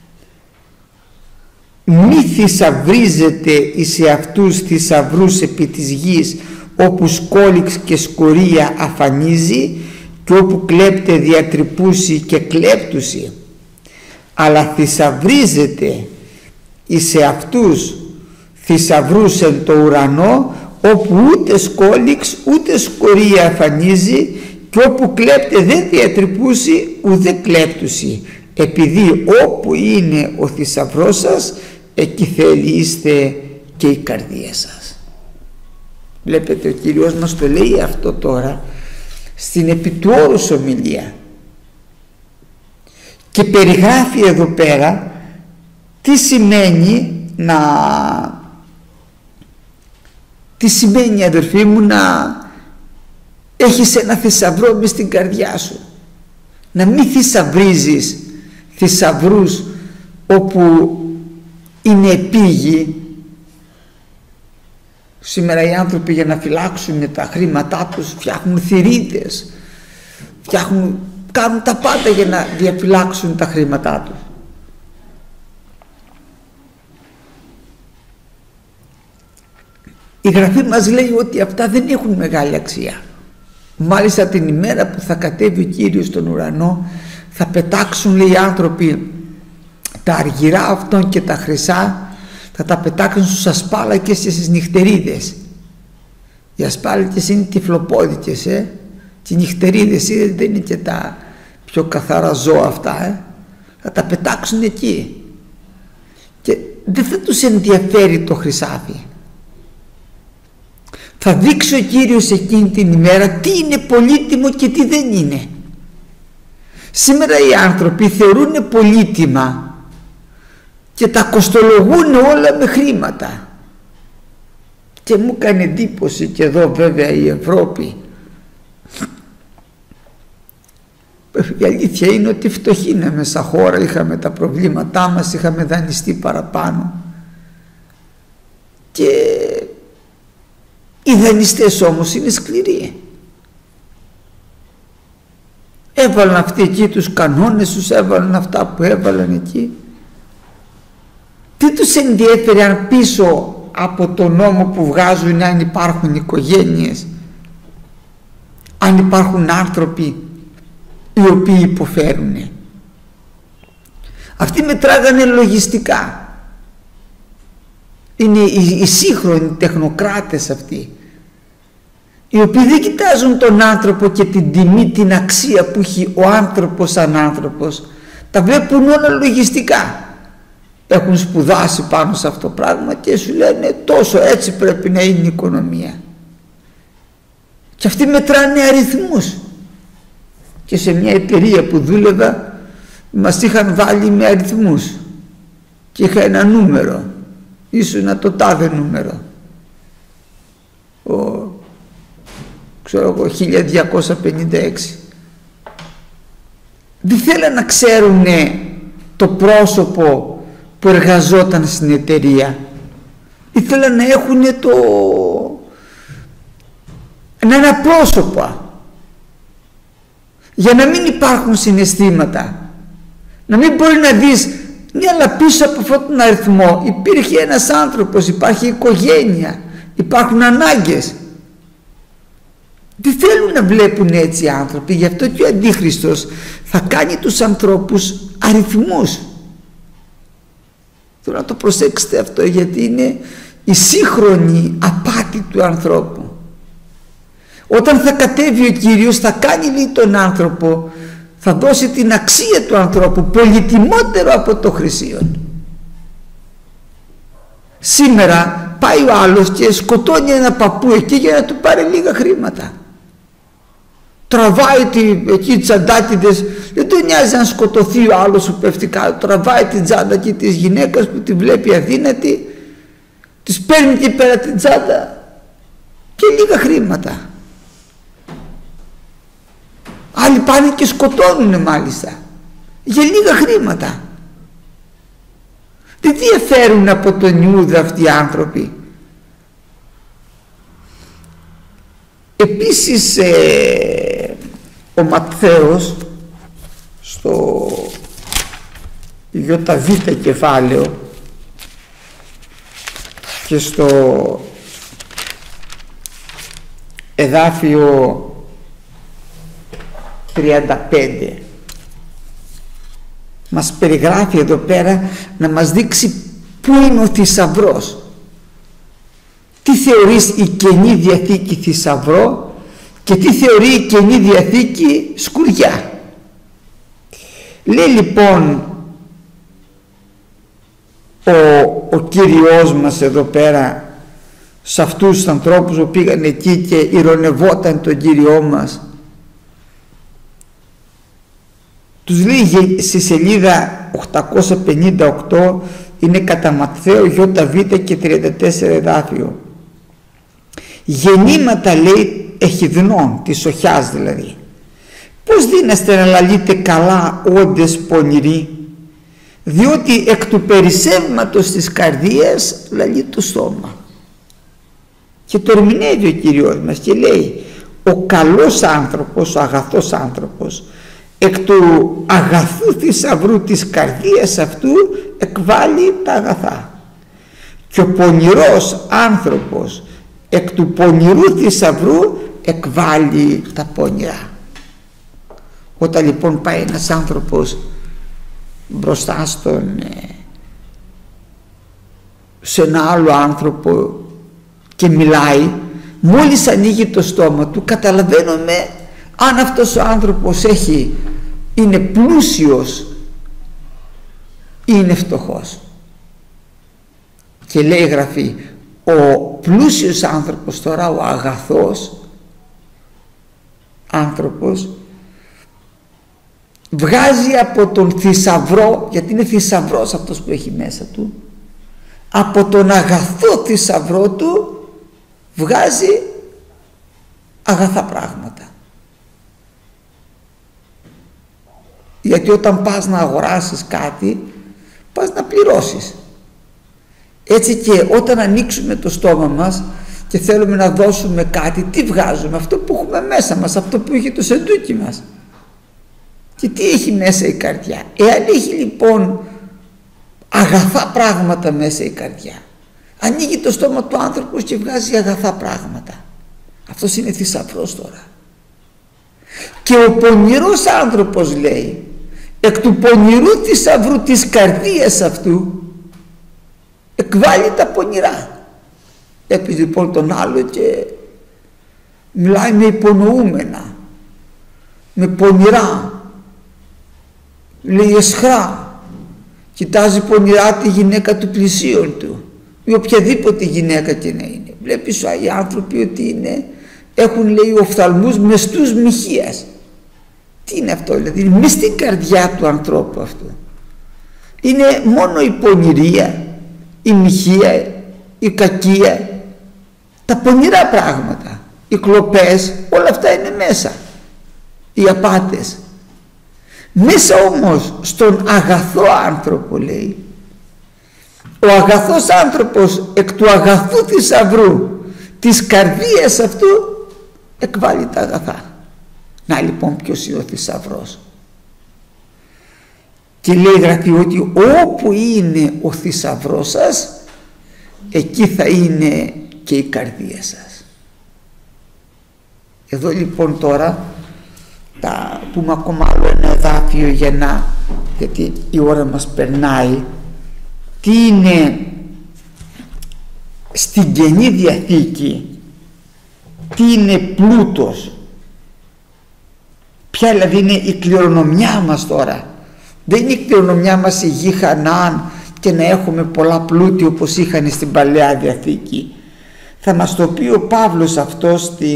μη θησαυρίζετε εις εαυτούς θησαυρούς επί της γης, όπου σκόλιξ και σκορία αφανίζει και όπου κλέπτε διατρυπούσει και κλέπτουσει, αλλά θησαυρίζετε εις εαυτούς θησαυρούς εν το ουρανό, όπου ούτε σκόλιξ ούτε σκορία αφανίζει και όπου κλέπτε δεν διατρυπούσει ούτε κλέπτουσει, επειδή όπου είναι ο θησαυρός σας, εκεί θέλει είστε και η καρδία σας. Βλέπετε, ο Κύριος μας το λέει αυτό τώρα στην επί του όρους ομιλία και περιγράφει εδώ πέρα τι σημαίνει, αδερφοί μου, να έχεις ένα θησαυρό μες στην καρδιά σου. Να μην θησαυρίζεις θησαυρούς όπου είναι επίγειοι. Σήμερα οι άνθρωποι για να φυλάξουν τα χρήματά τους φτιάχνουν θηρίδες, κάνουν τα πάντα για να διαφυλάξουν τα χρήματά τους. Η Γραφή μας λέει ότι αυτά δεν έχουν μεγάλη αξία. Μάλιστα την ημέρα που θα κατέβει ο Κύριος στον ουρανό, θα πετάξουν, λέει, οι άνθρωποι τα αργυρά αυτών και τα χρυσά, θα τα πετάξουν στους ασπάλακες και στις νυχτερίδες. Οι ασπάλακες είναι τυφλοπόδικες, και οι νυχτερίδες δεν είναι και τα πιο καθαρά ζώα αυτά, θα τα πετάξουν εκεί και δεν θα τους ενδιαφέρει το χρυσάφι. Θα δείξει ο Κύριος εκείνη την ημέρα τι είναι πολύτιμο και τι δεν είναι. Σήμερα οι άνθρωποι θεωρούν πολύτιμα και τα κοστολογούν όλα με χρήματα. Και μου έκανε εντύπωση και εδώ βέβαια η Ευρώπη. Η αλήθεια είναι ότι φτωχήναμε σαν χώρα, είχαμε τα προβλήματά μας, είχαμε δανειστεί παραπάνω και οι δανειστές όμως είναι σκληροί. Έβαλαν αυτοί εκεί τους κανόνες τους, έβαλαν αυτά που έβαλαν εκεί. Τι τους ενδιέφερε αν πίσω από το νόμο που βγάζουν, αν υπάρχουν οικογένειες, αν υπάρχουν άνθρωποι οι οποίοι υποφέρουν. Αυτοί μετράγανε λογιστικά. Είναι οι σύγχρονοι τεχνοκράτες αυτοί, οι οποίοι δεν κοιτάζουν τον άνθρωπο και την τιμή, την αξία που έχει ο άνθρωπος σαν άνθρωπος. Τα βλέπουν όλα λογιστικά. Έχουν σπουδάσει πάνω σε αυτό το πράγμα και σου λένε τόσο έτσι πρέπει να είναι η οικονομία. Και αυτοί μετράνε αριθμούς. Και σε μια εταιρεία που δούλευα μας είχαν βάλει με αριθμούς και είχα ένα νούμερο, ήσουν το τάδε νούμερο, ξέρω εγώ 1256. Δεν θέλαν να ξέρουν το πρόσωπο που εργαζόταν στην εταιρεία, ήθελαν να έχουν ένα πρόσωπο, για να μην υπάρχουν συναισθήματα, να μην μπορεί να δεις ναι, αλλά πίσω από αυτόν τον αριθμό υπήρχε ένας άνθρωπος, υπάρχει οικογένεια, υπάρχουν ανάγκες. Δεν θέλουν να βλέπουν έτσι οι άνθρωποι, γι' αυτό και ο Αντίχριστος θα κάνει τους ανθρώπους αριθμούς. Θέλω να το προσέξετε αυτό, γιατί είναι η σύγχρονη απάτη του ανθρώπου. Όταν θα κατέβει ο Κύριος, θα κάνει λέει τον άνθρωπο, θα δώσει την αξία του ανθρώπου πολυτιμότερο από το χρυσίον. Σήμερα πάει ο άλλος και σκοτώνει ένα παππού εκεί για να του πάρει λίγα χρήματα. Τραβάει εκεί τσαντάκιδες, δεν τον νοιάζει αν σκοτωθεί ο άλλος που πέφτει κάτω. Τραβάει την τσάντα εκεί της γυναίκας που τη βλέπει αδύνατη, της παίρνει και πέρα την τσάντα και λίγα χρήματα. Άλλοι πάνε και σκοτώνουν μάλιστα για λίγα χρήματα. Δεν διαφέρουν από τον Ιούδα αυτοί οι άνθρωποι. Επίσης ο Ματθαίος στο ΙΒ κεφάλαιο και στο εδάφιο 35 μας περιγράφει εδώ πέρα να μας δείξει πού είναι ο θησαυρός. Τι θεωρείς η Καινή Διαθήκη θησαυρό και τι θεωρεί η Καινή Διαθήκη σκουριά. Λέει λοιπόν ο Κύριος μας εδώ πέρα σε αυτούς τους ανθρώπους που πήγαν εκεί και ηρωνευόταν τον Κύριό μας, τους λέει στη σελίδα 858, είναι κατά Ματθαίο ΙΒ και 34 εδάφιο, γεννήματα λέει εχιδνών, της σοχιάς δηλαδή. Πώς δίνεστε να λαλείτε καλά όντες πονηροί, διότι εκ του περισσεύματος της καρδίας λαλεί το στόμα. Και το ερμηνεύει ο Κύριος μας και λέει, ο καλός άνθρωπος, ο αγαθός άνθρωπος, εκ του αγαθού θησαυρού της καρδίας αυτού εκβάλλει τα αγαθά, και ο πονηρός άνθρωπος εκ του πονηρού θησαυρού εκβάλλει τα πονηρά. Όταν λοιπόν πάει ένας άνθρωπος μπροστά σε ένα άλλο άνθρωπο και μιλάει, μόλις ανοίγει το στόμα του καταλαβαίνουμε αν αυτός ο άνθρωπος είναι πλούσιος ή είναι φτωχός. Και λέει η Γραφή, ο πλούσιος άνθρωπος τώρα, ο αγαθός άνθρωπος, βγάζει από τον θησαυρό, γιατί είναι θησαυρός αυτός που έχει μέσα του, από τον αγαθό θησαυρό του βγάζει αγαθά πράγματα. Γιατί όταν πας να αγοράσεις κάτι, πας να πληρώσεις. Έτσι και όταν ανοίξουμε το στόμα μας και θέλουμε να δώσουμε κάτι, τι βγάζουμε? Αυτό που έχουμε μέσα μας, αυτό που έχει το σεντούκι μας. Και τι έχει μέσα η καρδιά? Εάν έχει λοιπόν αγαθά πράγματα μέσα η καρδιά, ανοίγει το στόμα του άνθρωπου και βγάζει αγαθά πράγματα. Αυτός είναι θησαυρός τώρα. Και ο πονηρός άνθρωπος, λέει, εκ του πονηρού θησαυρού της καρδίας αυτού εκβάλλει τα πονηρά. Έπεισε λοιπόν τον άλλο και μιλάει με υπονοούμενα, με πονηρά, λέει εσχρά, κοιτάζει πονηρά τη γυναίκα του πλησίον του ή οποιαδήποτε γυναίκα και να είναι. Βλέπεις οι άνθρωποι ότι έχουν, λέει, οφθαλμούς μεστούς μοιχείας. Τι είναι αυτό? Δηλαδή είναι μες στην καρδιά του ανθρώπου αυτό. Είναι μόνο η πονηρία, η μοιχεία, η κακία, τα πονηρά πράγματα, οι κλοπές, όλα αυτά είναι μέσα, οι απάτες. Μέσα όμως στον αγαθό άνθρωπο, λέει, ο αγαθός άνθρωπος εκ του αγαθού θησαυρού της καρδίας αυτού εκβάλλει τα αγαθά. Να λοιπόν ποιος είναι ο θησαυρός? Και λέει γραφή ότι όπου είναι ο θησαυρός σας, εκεί θα είναι και η καρδία σας. Εδώ λοιπόν τώρα θα πούμε ακόμα άλλο ένα εδάφιο γιατί η ώρα μας περνάει. Τι είναι στην Καινή Διαθήκη, τι είναι πλούτος, ποια δηλαδή είναι η κληρονομιά μας τώρα. Δεν είναι η κληρονομιά μας η γη Χαναάν και να έχουμε πολλά πλούτη όπως είχαν στην Παλαιά Διαθήκη. Θα μας το πει ο Παύλος αυτό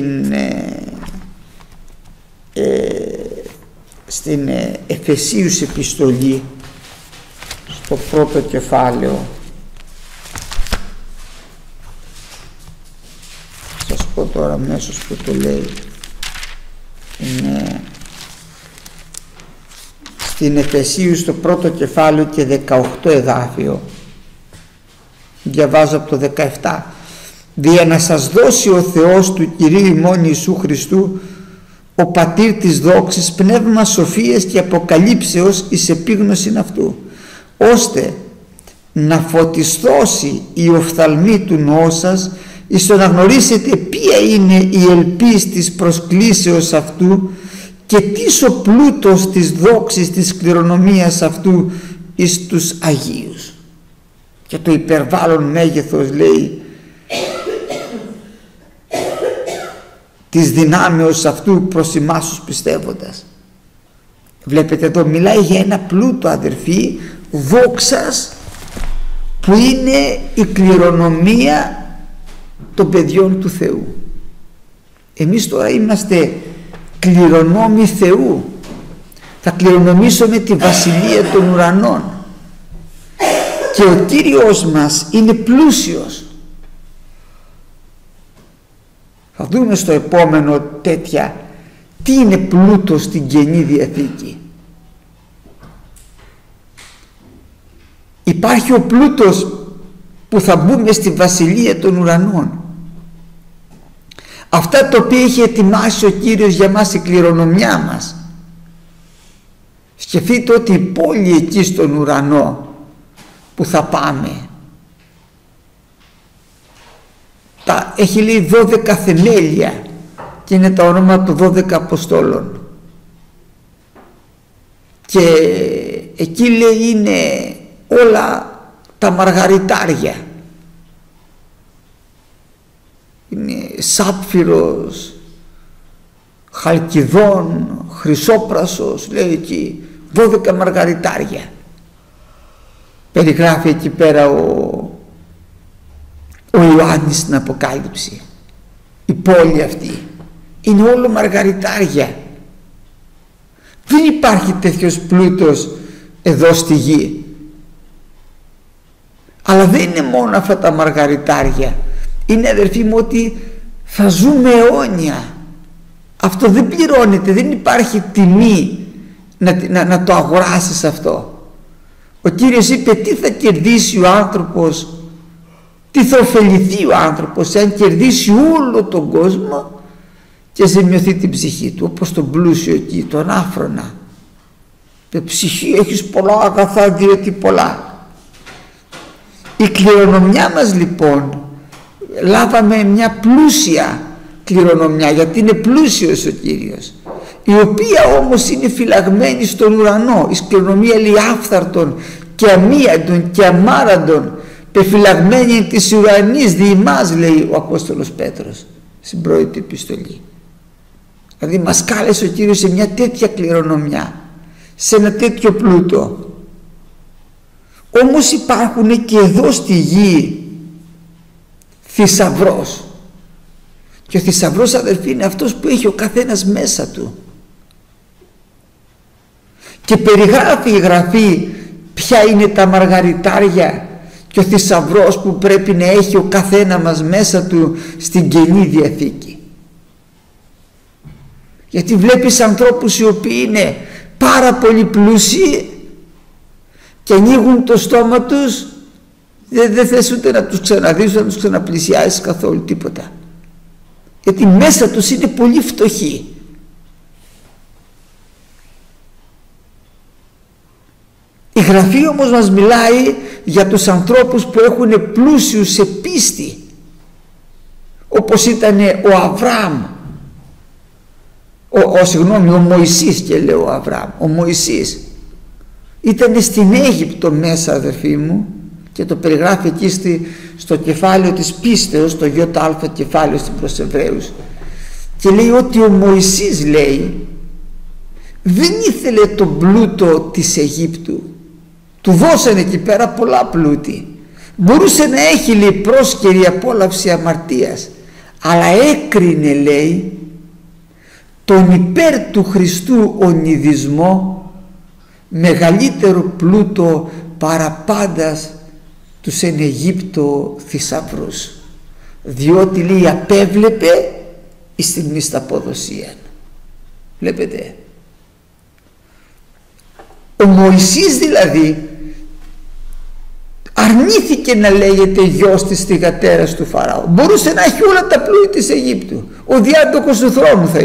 στην Εφεσίους επιστολή, στο πρώτο κεφάλαιο. Σας πω τώρα αμέσως που το λέει. Είναι στην Εφεσίους στο πρώτο κεφάλαιο και 18 εδάφιο. Διαβάζω από το 17. «Δια να σας δώσει ο Θεός του Κυρίου ημών Ιησού Χριστού, ο Πατήρ της δόξης, πνεύμα σοφίας και αποκαλύψεως εις επίγνωσιν αυτού, ώστε να φωτιστώσει η οφθαλμή του νόου σας, εις το να γνωρίσετε ποια είναι η ελπίς της προσκλήσεως αυτού και τι ο πλούτος της δόξης της κληρονομίας αυτού εις τους Αγίους». Και το υπερβάλλον μέγεθος, λέει, της δυνάμεως αυτού προς εμάς τους πιστεύοντας. Βλέπετε εδώ μιλάει για ένα πλούτο, αδερφοί, δόξας, που είναι η κληρονομία των παιδιών του Θεού. Εμείς τώρα είμαστε κληρονόμοι Θεού. Θα κληρονομήσουμε τη βασιλεία των ουρανών και ο Κύριος μας είναι πλούσιος. Θα δούμε στο επόμενο τέτοια τι είναι πλούτος στην Καινή Διαθήκη. Υπάρχει ο πλούτος που θα μπούμε στη βασιλεία των ουρανών. Αυτά τα οποία έχει ετοιμάσει ο Κύριος για μας, η κληρονομιά μας. Σκεφτείτε ότι η πόλη εκεί στον ουρανό που θα πάμε έχει, λέει, 12 θεμέλια και είναι τα ονόματα των 12 Αποστόλων, και εκεί, λέει, είναι όλα τα μαργαριτάρια, είναι σάπφυρος, χαλκιδόν, χρυσόπρασος, λέει εκεί 12 μαργαριτάρια. Περιγράφει εκεί πέρα ο Ιωάννης στην Αποκάλυψη. Η πόλη αυτή είναι όλο μαργαριτάρια. Δεν υπάρχει τέτοιος πλούτος εδώ στη γη. Αλλά δεν είναι μόνο αυτά τα μαργαριτάρια. Είναι, αδερφοί μου, ότι θα ζούμε αιώνια. Αυτό δεν πληρώνεται, δεν υπάρχει τιμή να το αγοράσεις αυτό. Ο Κύριος είπε τι θα κερδίσει ο άνθρωπος, τι θα ωφεληθεί ο άνθρωπος αν κερδίσει όλο τον κόσμο και ζημιωθεί την ψυχή του, όπως τον πλούσιο εκεί, τον άφρονα. Ψυχή, έχεις πολλά αγαθά, διότι πολλά. Η κληρονομιά μας λοιπόν, λάβαμε μια πλούσια κληρονομιά, γιατί είναι πλούσιος ο Κύριος, η οποία όμως είναι φυλαγμένη στον ουρανό. Η κληρονομία, λέει, άφθαρτον και αμίαντον και αμάραντον πεφυλαγμένη της ουρανής διημάς, λέει ο Απόστολος Πέτρος στην πρώτη του επιστολή. Δηλαδή μας κάλεσε ο Κύριος σε μια τέτοια κληρονομιά, σε ένα τέτοιο πλούτο. Όμως υπάρχουν και εδώ στη γη θησαυρός, και ο θησαυρός, αδελφοί, είναι αυτός που έχει ο καθένας μέσα του, και περιγράφει η Γραφή ποια είναι τα μαργαριτάρια και ο θησαυρός που πρέπει να έχει ο καθένα μας μέσα του στην Καινή Διαθήκη. Γιατί βλέπεις ανθρώπους οι οποίοι είναι πάρα πολύ πλούσιοι και ανοίγουν το στόμα τους, δεν θες ούτε να τους ξαναδείς, ούτε να τους ξαναπλησιάσεις καθόλου, τίποτα, γιατί μέσα τους είναι πολύ φτωχοί. Η Γραφή όμως μας μιλάει για τους ανθρώπους που έχουν πλούσιους σε πίστη, όπως ήταν ο Αβραάμ, ο Μωυσής, και λέω Αβραάμ, ο Μωυσής ήταν στην Αίγυπτο μέσα, αδερφοί μου, και το περιγράφει εκεί στο κεφάλαιο της πίστεως, το ΙΑ κεφάλαιο στην προς Εβραίους, και λέει ότι ο Μωυσής, λέει, δεν ήθελε τον πλούτο της Αιγύπτου. Του δώσανε εκεί πέρα πολλά πλούτη, μπορούσε να έχει, λέει, πρόσκαιρη απόλαυση αμαρτίας, αλλά έκρινε, λέει, τον υπέρ του Χριστού ονειδισμό μεγαλύτερο πλούτο παραπάντας τους εν Αιγύπτο θησαυρούς, διότι, λέει, απέβλεπε εις την μισθαποδοσία. Βλέπετε, ο Μωυσής δηλαδή αρνήθηκε να λέγεται γιος της θυγατέρας του Φαραώ. Μπορούσε να έχει όλα τα πλούτη της Αιγύπτου, ο διάδοχος του θρόνου θα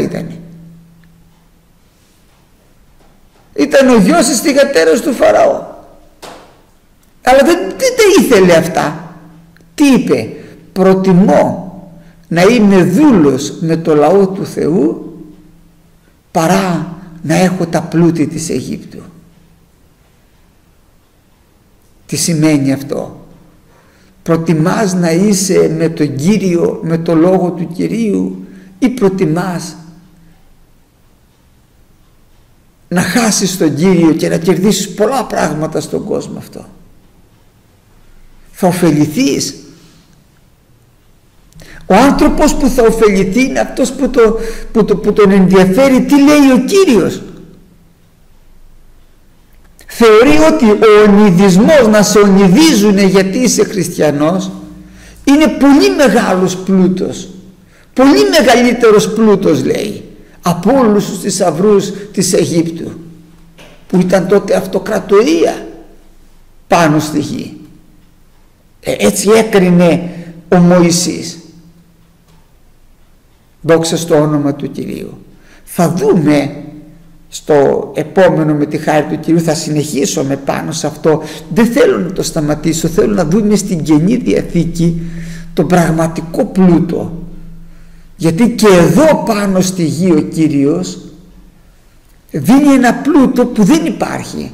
ήταν ο γιος της θυγατέρας του Φαραώ, αλλά δεν τα ήθελε αυτά. Τι είπε? Προτιμώ να είμαι δούλος με το λαό του Θεού παρά να έχω τα πλούτη της Αιγύπτου. Τι σημαίνει αυτό? Προτιμάς να είσαι με τον Κύριο, με το λόγο του Κυρίου, ή προτιμάς να χάσεις τον Κύριο και να κερδίσεις πολλά πράγματα στον κόσμο αυτό? Θα ωφεληθείς. Ο άνθρωπος που θα ωφεληθεί είναι αυτός που τον ενδιαφέρει τι λέει ο Κύριος. Θεωρεί ότι ο ονειδισμός, να σε ονειδίζουνε γιατί είσαι χριστιανός, είναι πολύ μεγάλος πλούτος, πολύ μεγαλύτερος πλούτος, λέει, από όλους τους θησαυρούς της Αιγύπτου, που ήταν τότε αυτοκρατορία πάνω στη γη. Έτσι έκρινε ο Μωυσής. Δόξα στο όνομα του Κυρίου. Θα δούμε στο επόμενο, με τη χάρη του Κυρίου, θα συνεχίσω με πάνω σε αυτό, δεν θέλω να το σταματήσω, θέλω να δούμε στην Καινή Διαθήκη τον πραγματικό πλούτο, γιατί και εδώ πάνω στη γη ο Κύριος δίνει ένα πλούτο που δεν υπάρχει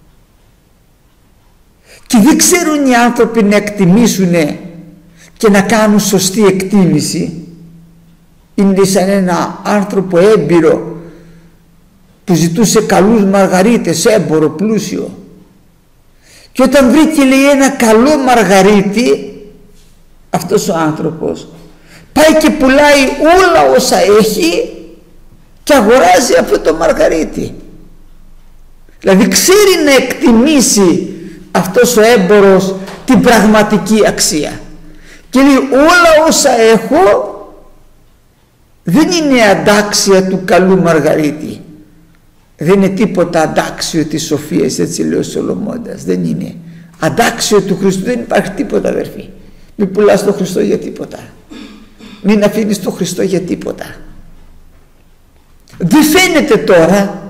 και δεν ξέρουν οι άνθρωποι να εκτιμήσουν και να κάνουν σωστή εκτίμηση. Είναι σαν ένα άνθρωπο έμπειρο που ζητούσε καλούς μαργαρίτες, έμπορο πλούσιο, και όταν βρήκε, λέει, ένα καλό μαργαρίτη, αυτός ο άνθρωπος πάει και πουλάει όλα όσα έχει και αγοράζει αυτό το μαργαρίτη. Δηλαδή ξέρει να εκτιμήσει αυτός ο έμπορος την πραγματική αξία και λέει, όλα όσα έχω δεν είναι αντάξια του καλού μαργαρίτη, δεν είναι τίποτα αντάξιο της σοφίας, έτσι λέει ο Σολομώντας, δεν είναι αντάξιο του Χριστού, δεν υπάρχει τίποτα, αδερφοί. Μην πουλάς τον Χριστό για τίποτα, μην αφήνεις τον Χριστό για τίποτα. Δεν φαίνεται τώρα,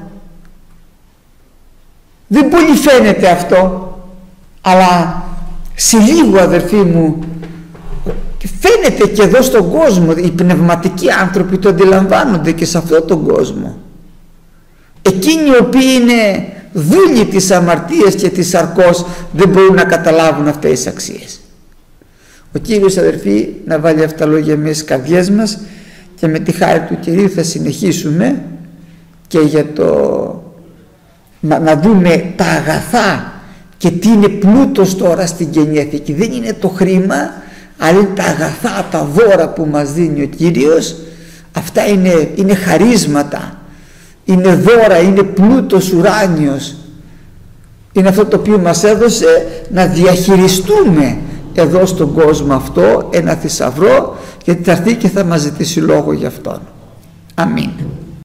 δεν πολύ φαίνεται αυτό, αλλά σε λίγο, αδερφοί μου, φαίνεται και εδώ στον κόσμο. Οι πνευματικοί άνθρωποι το αντιλαμβάνονται και σε αυτόν τον κόσμο. Εκείνοι οι οποίοι είναι δούλοι της αμαρτίας και της σαρκός δεν μπορούν να καταλάβουν αυτές τις αξίες. Ο Κύριος, αδερφοί, να βάλει αυτά τα λόγια μέσα στις καρδιές μας, και με τη χάρη του Κυρίου θα συνεχίσουμε και για να δούμε τα αγαθά και τι είναι πλούτος τώρα στην Καινή Θήκη. Δεν είναι το χρήμα, αλλά είναι τα αγαθά, τα δώρα που μας δίνει ο Κύριος. Αυτά είναι χαρίσματα, είναι δώρα, είναι πλούτος ουράνιος. Είναι αυτό το οποίο μας έδωσε να διαχειριστούμε εδώ στον κόσμο αυτό ένα θησαυρό, γιατί θα έρθει και θα μας ζητήσει λόγο γι' αυτόν. Αμήν.